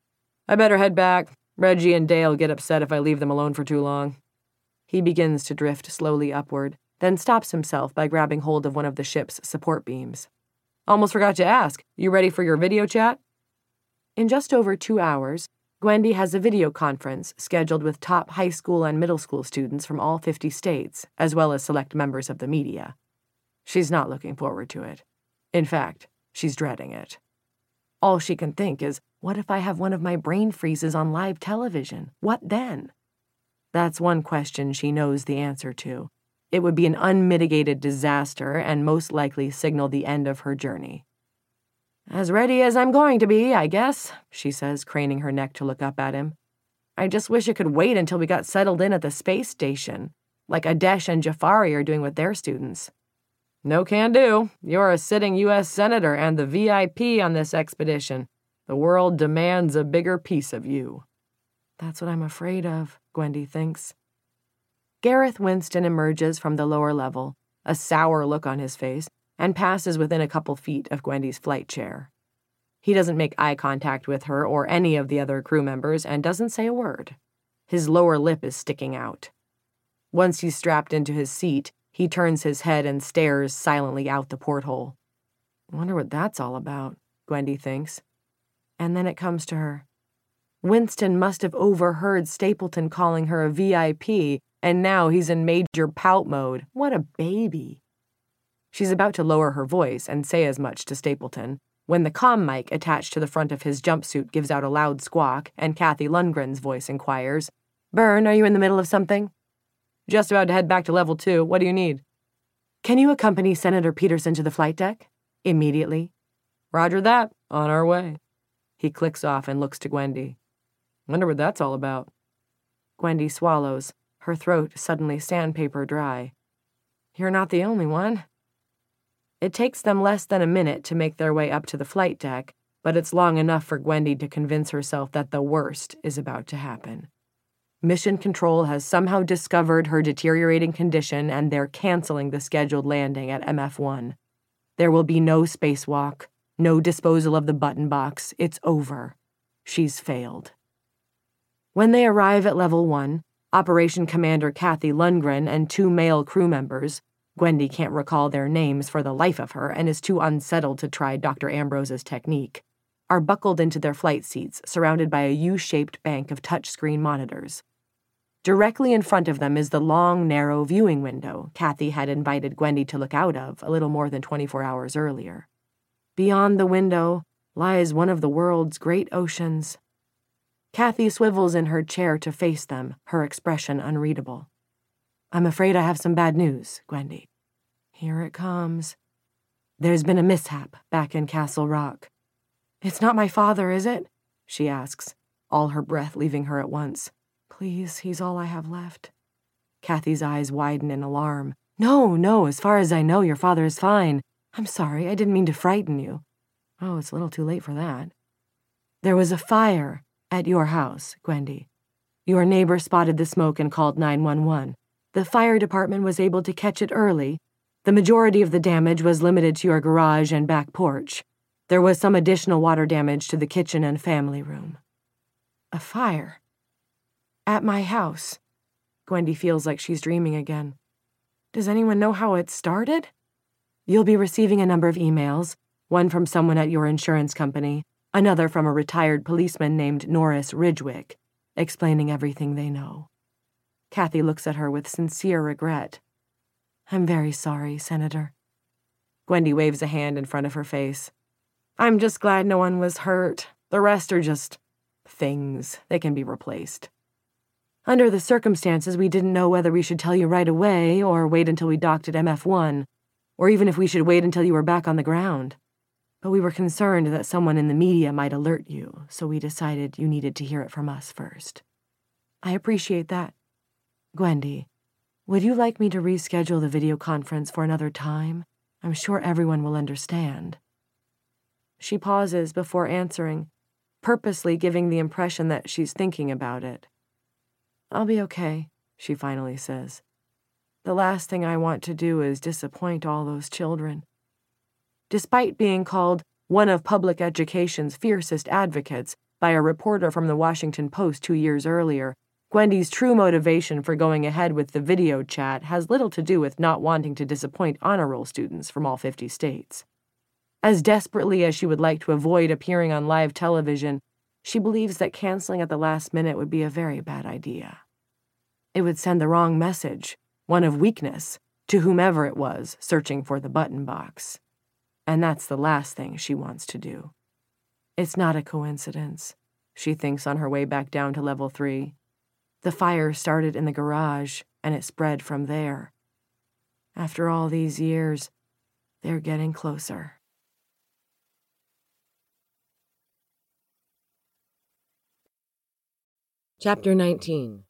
A: I better head back. Reggie and Dale get upset if I leave them alone for too long. He begins to drift slowly upward, then stops himself by grabbing hold of one of the ship's support beams. Almost forgot to ask, you ready for your video chat? In just over 2 hours, Gwendy has a video conference scheduled with top high school and middle school students from all 50 states, as well as select members of the media. She's not looking forward to it. In fact, she's dreading it. All she can think is, what if I have one of my brain freezes on live television? What then? That's one question she knows the answer to. It would be an unmitigated disaster and most likely signal the end of her journey. As ready as I'm going to be, I guess, she says, craning her neck to look up at him. I just wish it could wait until we got settled in at the space station, like Adesh and Jafari are doing with their students. No can do. You're a sitting U.S. Senator and the VIP on this expedition. The world demands a bigger piece of you. That's what I'm afraid of, Gwendy thinks. Gareth Winston emerges from the lower level, a sour look on his face, and passes within a couple feet of Gwendy's flight chair. He doesn't make eye contact with her or any of the other crew members and doesn't say a word. His lower lip is sticking out. Once he's strapped into his seat, he turns his head and stares silently out the porthole. Wonder what that's all about, Gwendy thinks. And then it comes to her. Winston must have overheard Stapleton calling her a VIP, and now he's in major pout mode. What a baby. She's about to lower her voice and say as much to Stapleton when the comm mic attached to the front of his jumpsuit gives out a loud squawk and Kathy Lundgren's voice inquires, "Byrne, are you in the middle of something?" "Just about to head back to level 2. What do you need?" "Can you accompany Senator Peterson to the flight deck? Immediately." "Roger that. On our way." He clicks off and looks to Gwendy. "Wonder what that's all about." Gwendy swallows, her throat suddenly sandpaper dry. "You're not the only one." It takes them less than a minute to make their way up to the flight deck, but it's long enough for Gwendy to convince herself that the worst is about to happen. Mission Control has somehow discovered her deteriorating condition and they're canceling the scheduled landing at MF1. There will be no spacewalk, no disposal of the button box. It's over. She's failed. When they arrive at Level 1, Operation Commander Kathy Lundgren and 2 male crew members, Gwendy can't recall their names for the life of her and is too unsettled to try Dr. Ambrose's technique, are buckled into their flight seats, surrounded by a U-shaped bank of touchscreen monitors. Directly in front of them is the long, narrow viewing window Kathy had invited Gwendy to look out of a little more than 24 hours earlier. Beyond the window lies one of the world's great oceans. Kathy swivels in her chair to face them, her expression unreadable. "I'm afraid I have some bad news, Gwendy." "Here it comes." "There's been a mishap back in Castle Rock." "It's not my father, is it?" she asks, all her breath leaving her at once. "Please, he's all I have left." Kathy's eyes widen in alarm. No, as far as I know, your father is fine. I'm sorry, I didn't mean to frighten you." "Oh, it's a little too late for that." "There was a fire at your house, Gwendy. Your neighbor spotted the smoke and called 911. The fire department was able to catch it early. The majority of the damage was limited to your garage and back porch. There was some additional water damage to the kitchen and family room." "A fire? At my house?" Gwendy feels like she's dreaming again. "Does anyone know how it started?" "You'll be receiving a number of emails, one from someone at your insurance company, another from a retired policeman named Norris Ridgwick, explaining everything they know." Kathy looks at her with sincere regret. "I'm very sorry, Senator." Gwendy waves a hand in front of her face. "I'm just glad no one was hurt. The rest are just things. They can be replaced. Under the circumstances, we didn't know whether we should tell you right away or wait until we docked at MF1, or even if we should wait until you were back on the ground. But we were concerned that someone in the media might alert you, so we decided you needed to hear it from us first." "I appreciate that. Gwendy, would you like me to reschedule the video conference for another time? I'm sure everyone will understand." She pauses before answering, purposely giving the impression that she's thinking about it. "I'll be okay," she finally says. "The last thing I want to do is disappoint all those children." Despite being called one of public education's fiercest advocates by a reporter from the Washington Post 2 years earlier, Gwendy's true motivation for going ahead with the video chat has little to do with not wanting to disappoint honor roll students from all 50 states. As desperately as she would like to avoid appearing on live television, she believes that canceling at the last minute would be a very bad idea. It would send the wrong message, one of weakness, to whomever it was searching for the button box. And that's the last thing she wants to do. It's not a coincidence, she thinks on her way back down to Level 3. The fire started in the garage, and it spread from there. After all these years, they're getting closer. Chapter 19.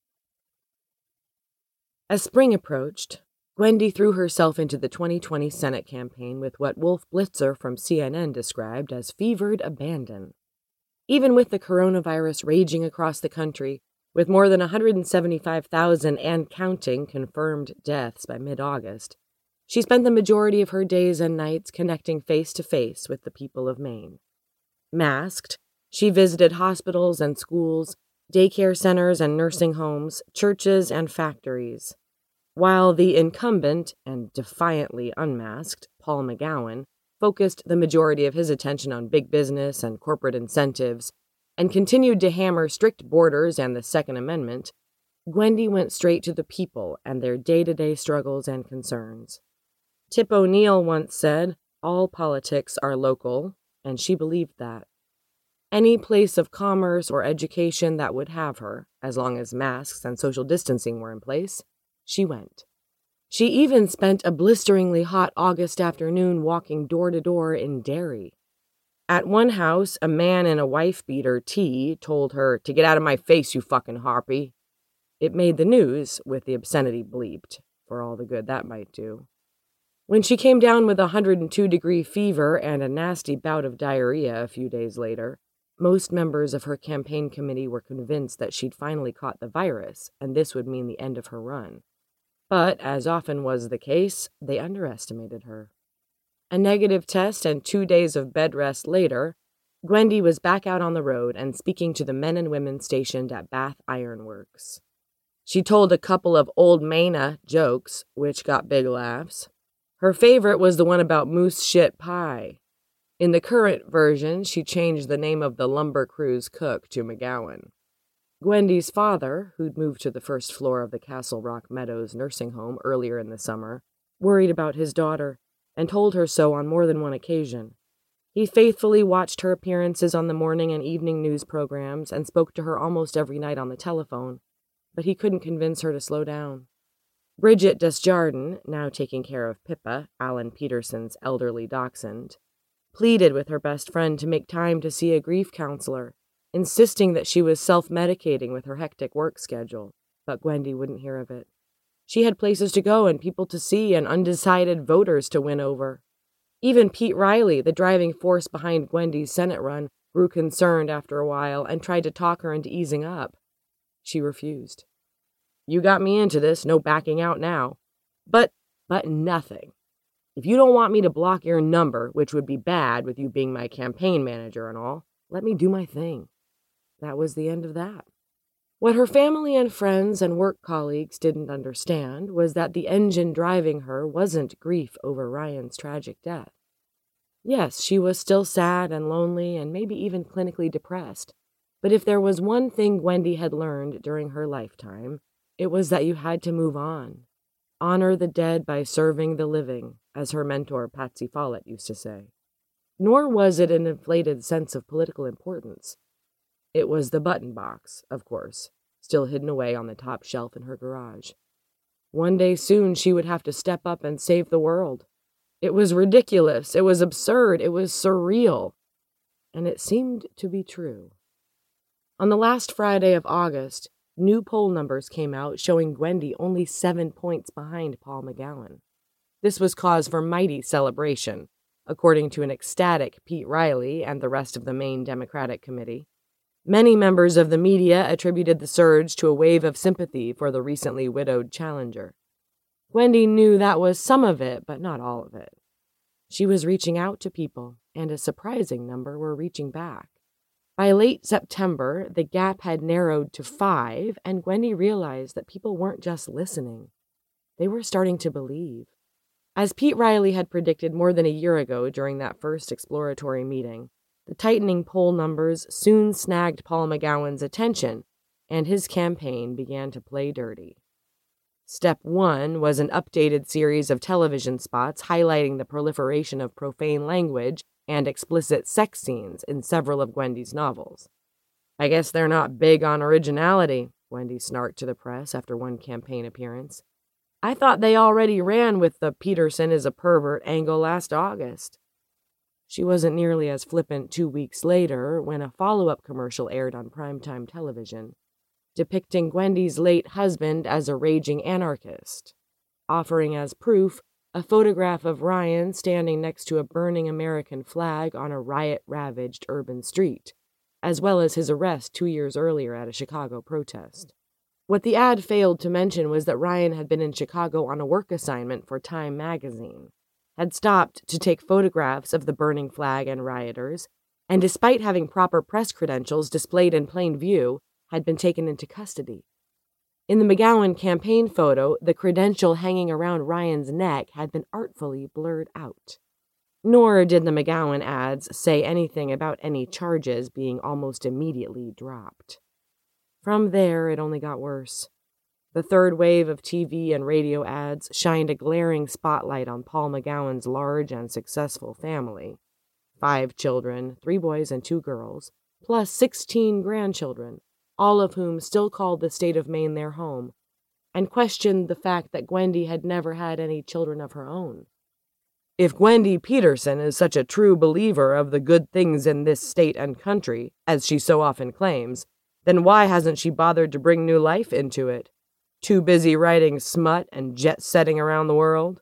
A: As spring approached, Gwendy threw herself into the 2020 Senate campaign with what Wolf Blitzer from CNN described as fevered abandon. Even with the coronavirus raging across the country, with more than 175,000 and counting confirmed deaths by mid-August, she spent the majority of her days and nights connecting face-to-face with the people of Maine. Masked, she visited hospitals and schools, daycare centers and nursing homes, churches and factories, while the incumbent and defiantly unmasked Paul McGowan focused the majority of his attention on big business and corporate incentives, and continued to hammer strict borders and the Second Amendment, Gwendy went straight to the people and their day-to-day struggles and concerns. Tip O'Neill once said, "All politics are local," and she believed that. Any place of commerce or education that would have her, as long as masks and social distancing were in place, she went. She even spent a blisteringly hot August afternoon walking door to door in Derry. At one house, a man in a wife-beater tee told her to get out of my face, you fucking harpy. It made the news, with the obscenity bleeped, for all the good that might do. When she came down with a 102-degree fever and a nasty bout of diarrhea a few days later, most members of her campaign committee were convinced that she'd finally caught the virus, and this would mean the end of her run. But, as often was the case, they underestimated her. A negative test and 2 days of bed rest later, Gwendy was back out on the road and speaking to the men and women stationed at Bath Iron Works. She told a couple of old Maina jokes, which got big laughs. Her favorite was the one about moose shit pie. In the current version, she changed the name of the lumber crew's cook to McGowan. Gwendy's father, who'd moved to the first floor of the Castle Rock Meadows nursing home earlier in the summer, worried about his daughter and told her so on more than one occasion. He faithfully watched her appearances on the morning and evening news programs and spoke to her almost every night on the telephone, but he couldn't convince her to slow down. Bridget Desjardins, now taking care of Pippa, Alan Peterson's elderly dachshund, pleaded with her best friend to make time to see a grief counselor, insisting that she was self-medicating with her hectic work schedule, but Gwendy wouldn't hear of it. She had places to go and people to see and undecided voters to win over. Even Pete Riley, the driving force behind Gwendy's Senate run, grew concerned after a while and tried to talk her into easing up. She refused. "You got me into this, no backing out now. But nothing. If you don't want me to block your number, which would be bad with you being my campaign manager and all, let me do my thing." That was the end of that. What her family and friends and work colleagues didn't understand was that the engine driving her wasn't grief over Ryan's tragic death. Yes, she was still sad and lonely and maybe even clinically depressed, but if there was one thing Gwendy had learned during her lifetime, it was that you had to move on. Honor the dead by serving the living, as her mentor Patsy Follett used to say. Nor was it an inflated sense of political importance. It was the button box, of course, still hidden away on the top shelf in her garage. One day soon she would have to step up and save the world. It was ridiculous, it was absurd, it was surreal. And it seemed to be true. On the last Friday of August, new poll numbers came out showing Gwendy only 7 points behind Paul McGowan. This was cause for mighty celebration, according to an ecstatic Pete Riley and the rest of the Maine Democratic Committee. Many members of the media attributed the surge to a wave of sympathy for the recently widowed challenger. Gwendy knew that was some of it, but not all of it. She was reaching out to people, and a surprising number were reaching back. By late September, the gap had narrowed to 5, and Gwendy realized that people weren't just listening. They were starting to believe. As Pete Riley had predicted more than a year ago during that first exploratory meeting, the tightening poll numbers soon snagged Paul McGowan's attention, and his campaign began to play dirty. Step 1 was an updated series of television spots highlighting the proliferation of profane language and explicit sex scenes in several of Gwendy's novels. "I guess they're not big on originality," Gwendy snarked to the press after one campaign appearance. "I thought they already ran with the Peterson is a pervert angle last August." She wasn't nearly as flippant 2 weeks later when a follow-up commercial aired on primetime television, depicting Gwendy's late husband as a raging anarchist, offering as proof a photograph of Ryan standing next to a burning American flag on a riot-ravaged urban street, as well as his arrest 2 years earlier at a Chicago protest. What the ad failed to mention was that Ryan had been in Chicago on a work assignment for Time magazine, had stopped to take photographs of the burning flag and rioters, and despite having proper press credentials displayed in plain view, had been taken into custody. In the McGowan campaign photo, the credential hanging around Ryan's neck had been artfully blurred out. Nor did the McGowan ads say anything about any charges being almost immediately dropped. From there, it only got worse. The third wave of TV and radio ads shined a glaring spotlight on Paul McGowan's large and successful family. 5 children, 3 boys and 2 girls, plus 16 grandchildren, all of whom still called the state of Maine their home, and questioned the fact that Gwendy had never had any children of her own. If Gwendy Peterson is such a true believer of the good things in this state and country, as she so often claims, then why hasn't she bothered to bring new life into it? Too busy writing smut and jet-setting around the world?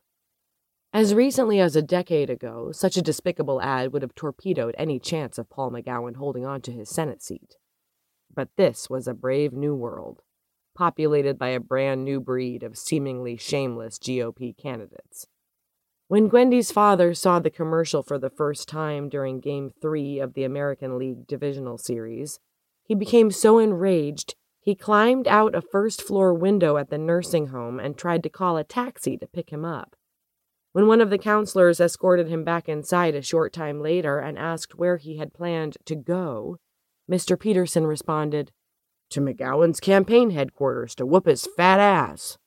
A: As recently as a decade ago, such a despicable ad would have torpedoed any chance of Paul McGowan holding on to his Senate seat. But this was a brave new world, populated by a brand new breed of seemingly shameless GOP candidates. When Gwendy's father saw the commercial for the first time during Game 3 of the American League Divisional Series, he became so enraged he climbed out a first-floor window at the nursing home and tried to call a taxi to pick him up. When one of the counselors escorted him back inside a short time later and asked where he had planned to go, Mr. Peterson responded, "To McGowan's campaign headquarters to whoop his fat ass."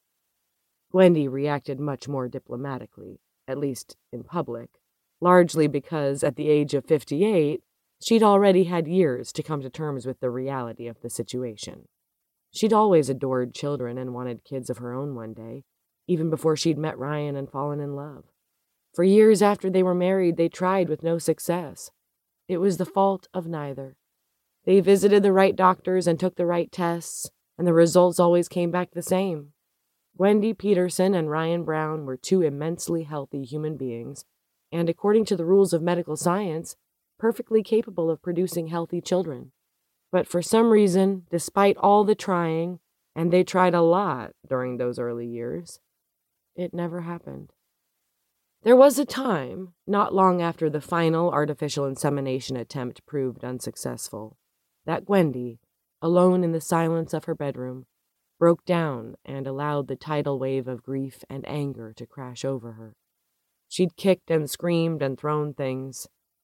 A: Gwendy reacted much more diplomatically, at least in public, largely because at the age of 58, she'd already had years to come to terms with the reality of the situation. She'd always adored children and wanted kids of her own one day, even before she'd met Ryan and fallen in love. For years after they were married, they tried with no success. It was the fault of neither. They visited the right doctors and took the right tests, and the results always came back the same. Gwendy Peterson and Ryan Brown were 2 immensely healthy human beings, and according to the rules of medical science, perfectly capable of producing healthy children. But for some reason, despite all the trying, and they tried a lot during those early years, it never happened. There was a time, not long after the final artificial insemination attempt proved unsuccessful, that Gwendy, alone in the silence of her bedroom, broke down and allowed the tidal wave of grief and anger to crash over her. She'd kicked and screamed and thrown things.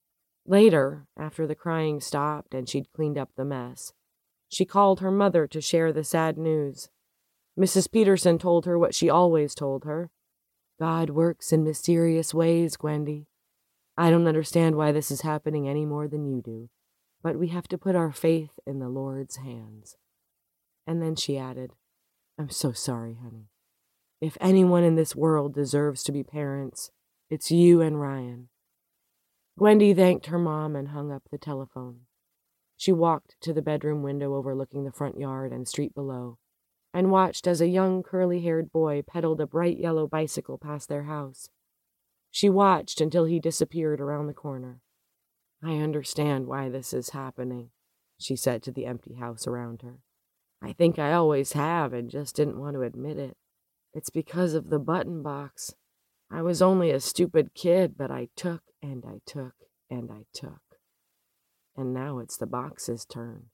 A: Later, after the crying stopped and she'd cleaned up the mess, she called her mother to share the sad news. Mrs. Peterson told her what she always told her. "God works in mysterious ways, Gwendy. I don't understand why this is happening any more than you do, but we have to put our faith in the Lord's hands." And then she added, "I'm so sorry, honey. If anyone in this world deserves to be parents, it's you and Ryan." Gwendy thanked her mom and hung up the telephone. She walked to the bedroom window overlooking the front yard and street below, and watched as a young curly-haired boy pedaled a bright yellow bicycle past their house. She watched until he disappeared around the corner. "I understand why this is happening," she said to the empty house around her. "I think I always have and just didn't want to admit it. It's because of the button box. I was only a stupid kid, but I took and I took and I took. And now it's the box's turn."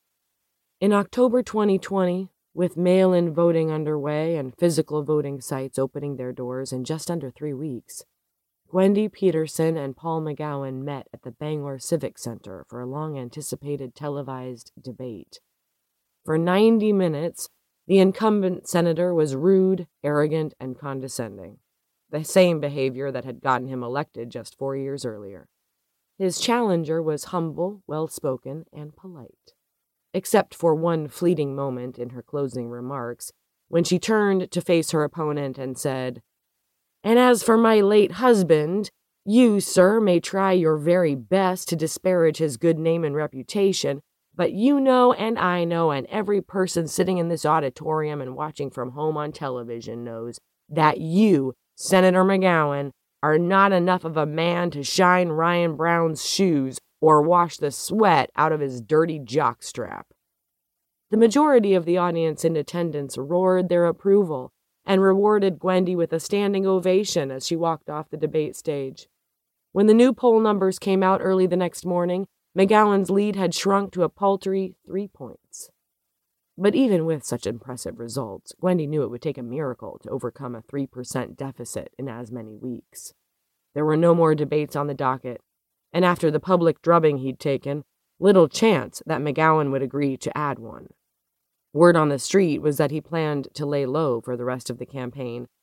A: In October 2020, with mail-in voting underway and physical voting sites opening their doors in just under 3 weeks, Gwendy Peterson and Paul McGowan met at the Bangor Civic Center for a long-anticipated televised debate. For 90 minutes, the incumbent senator was rude, arrogant, and condescending, the same behavior that had gotten him elected just 4 years earlier. His challenger was humble, well-spoken, and polite, except for one fleeting moment in her closing remarks, when she turned to face her opponent and said, "And as for my late husband, you, sir, may try your very best to disparage his good name and reputation, but you know and I know and every person sitting in this auditorium and watching from home on television knows that you, Senator McGowan, are not enough of a man to shine Ryan Brown's shoes or wash the sweat out of his dirty jockstrap." The majority of the audience in attendance roared their approval and rewarded Gwendy with a standing ovation as she walked off the debate stage. When the new poll numbers came out early the next morning, McGowan's lead had shrunk to a paltry 3 points. But even with such impressive results, Gwendy knew it would take a miracle to overcome a 3% deficit in as many weeks. There were no more debates on the docket, and after the public drubbing he'd taken, little chance that McGowan would agree to add one. Word on the street was that he planned to lay low for the rest of the campaign,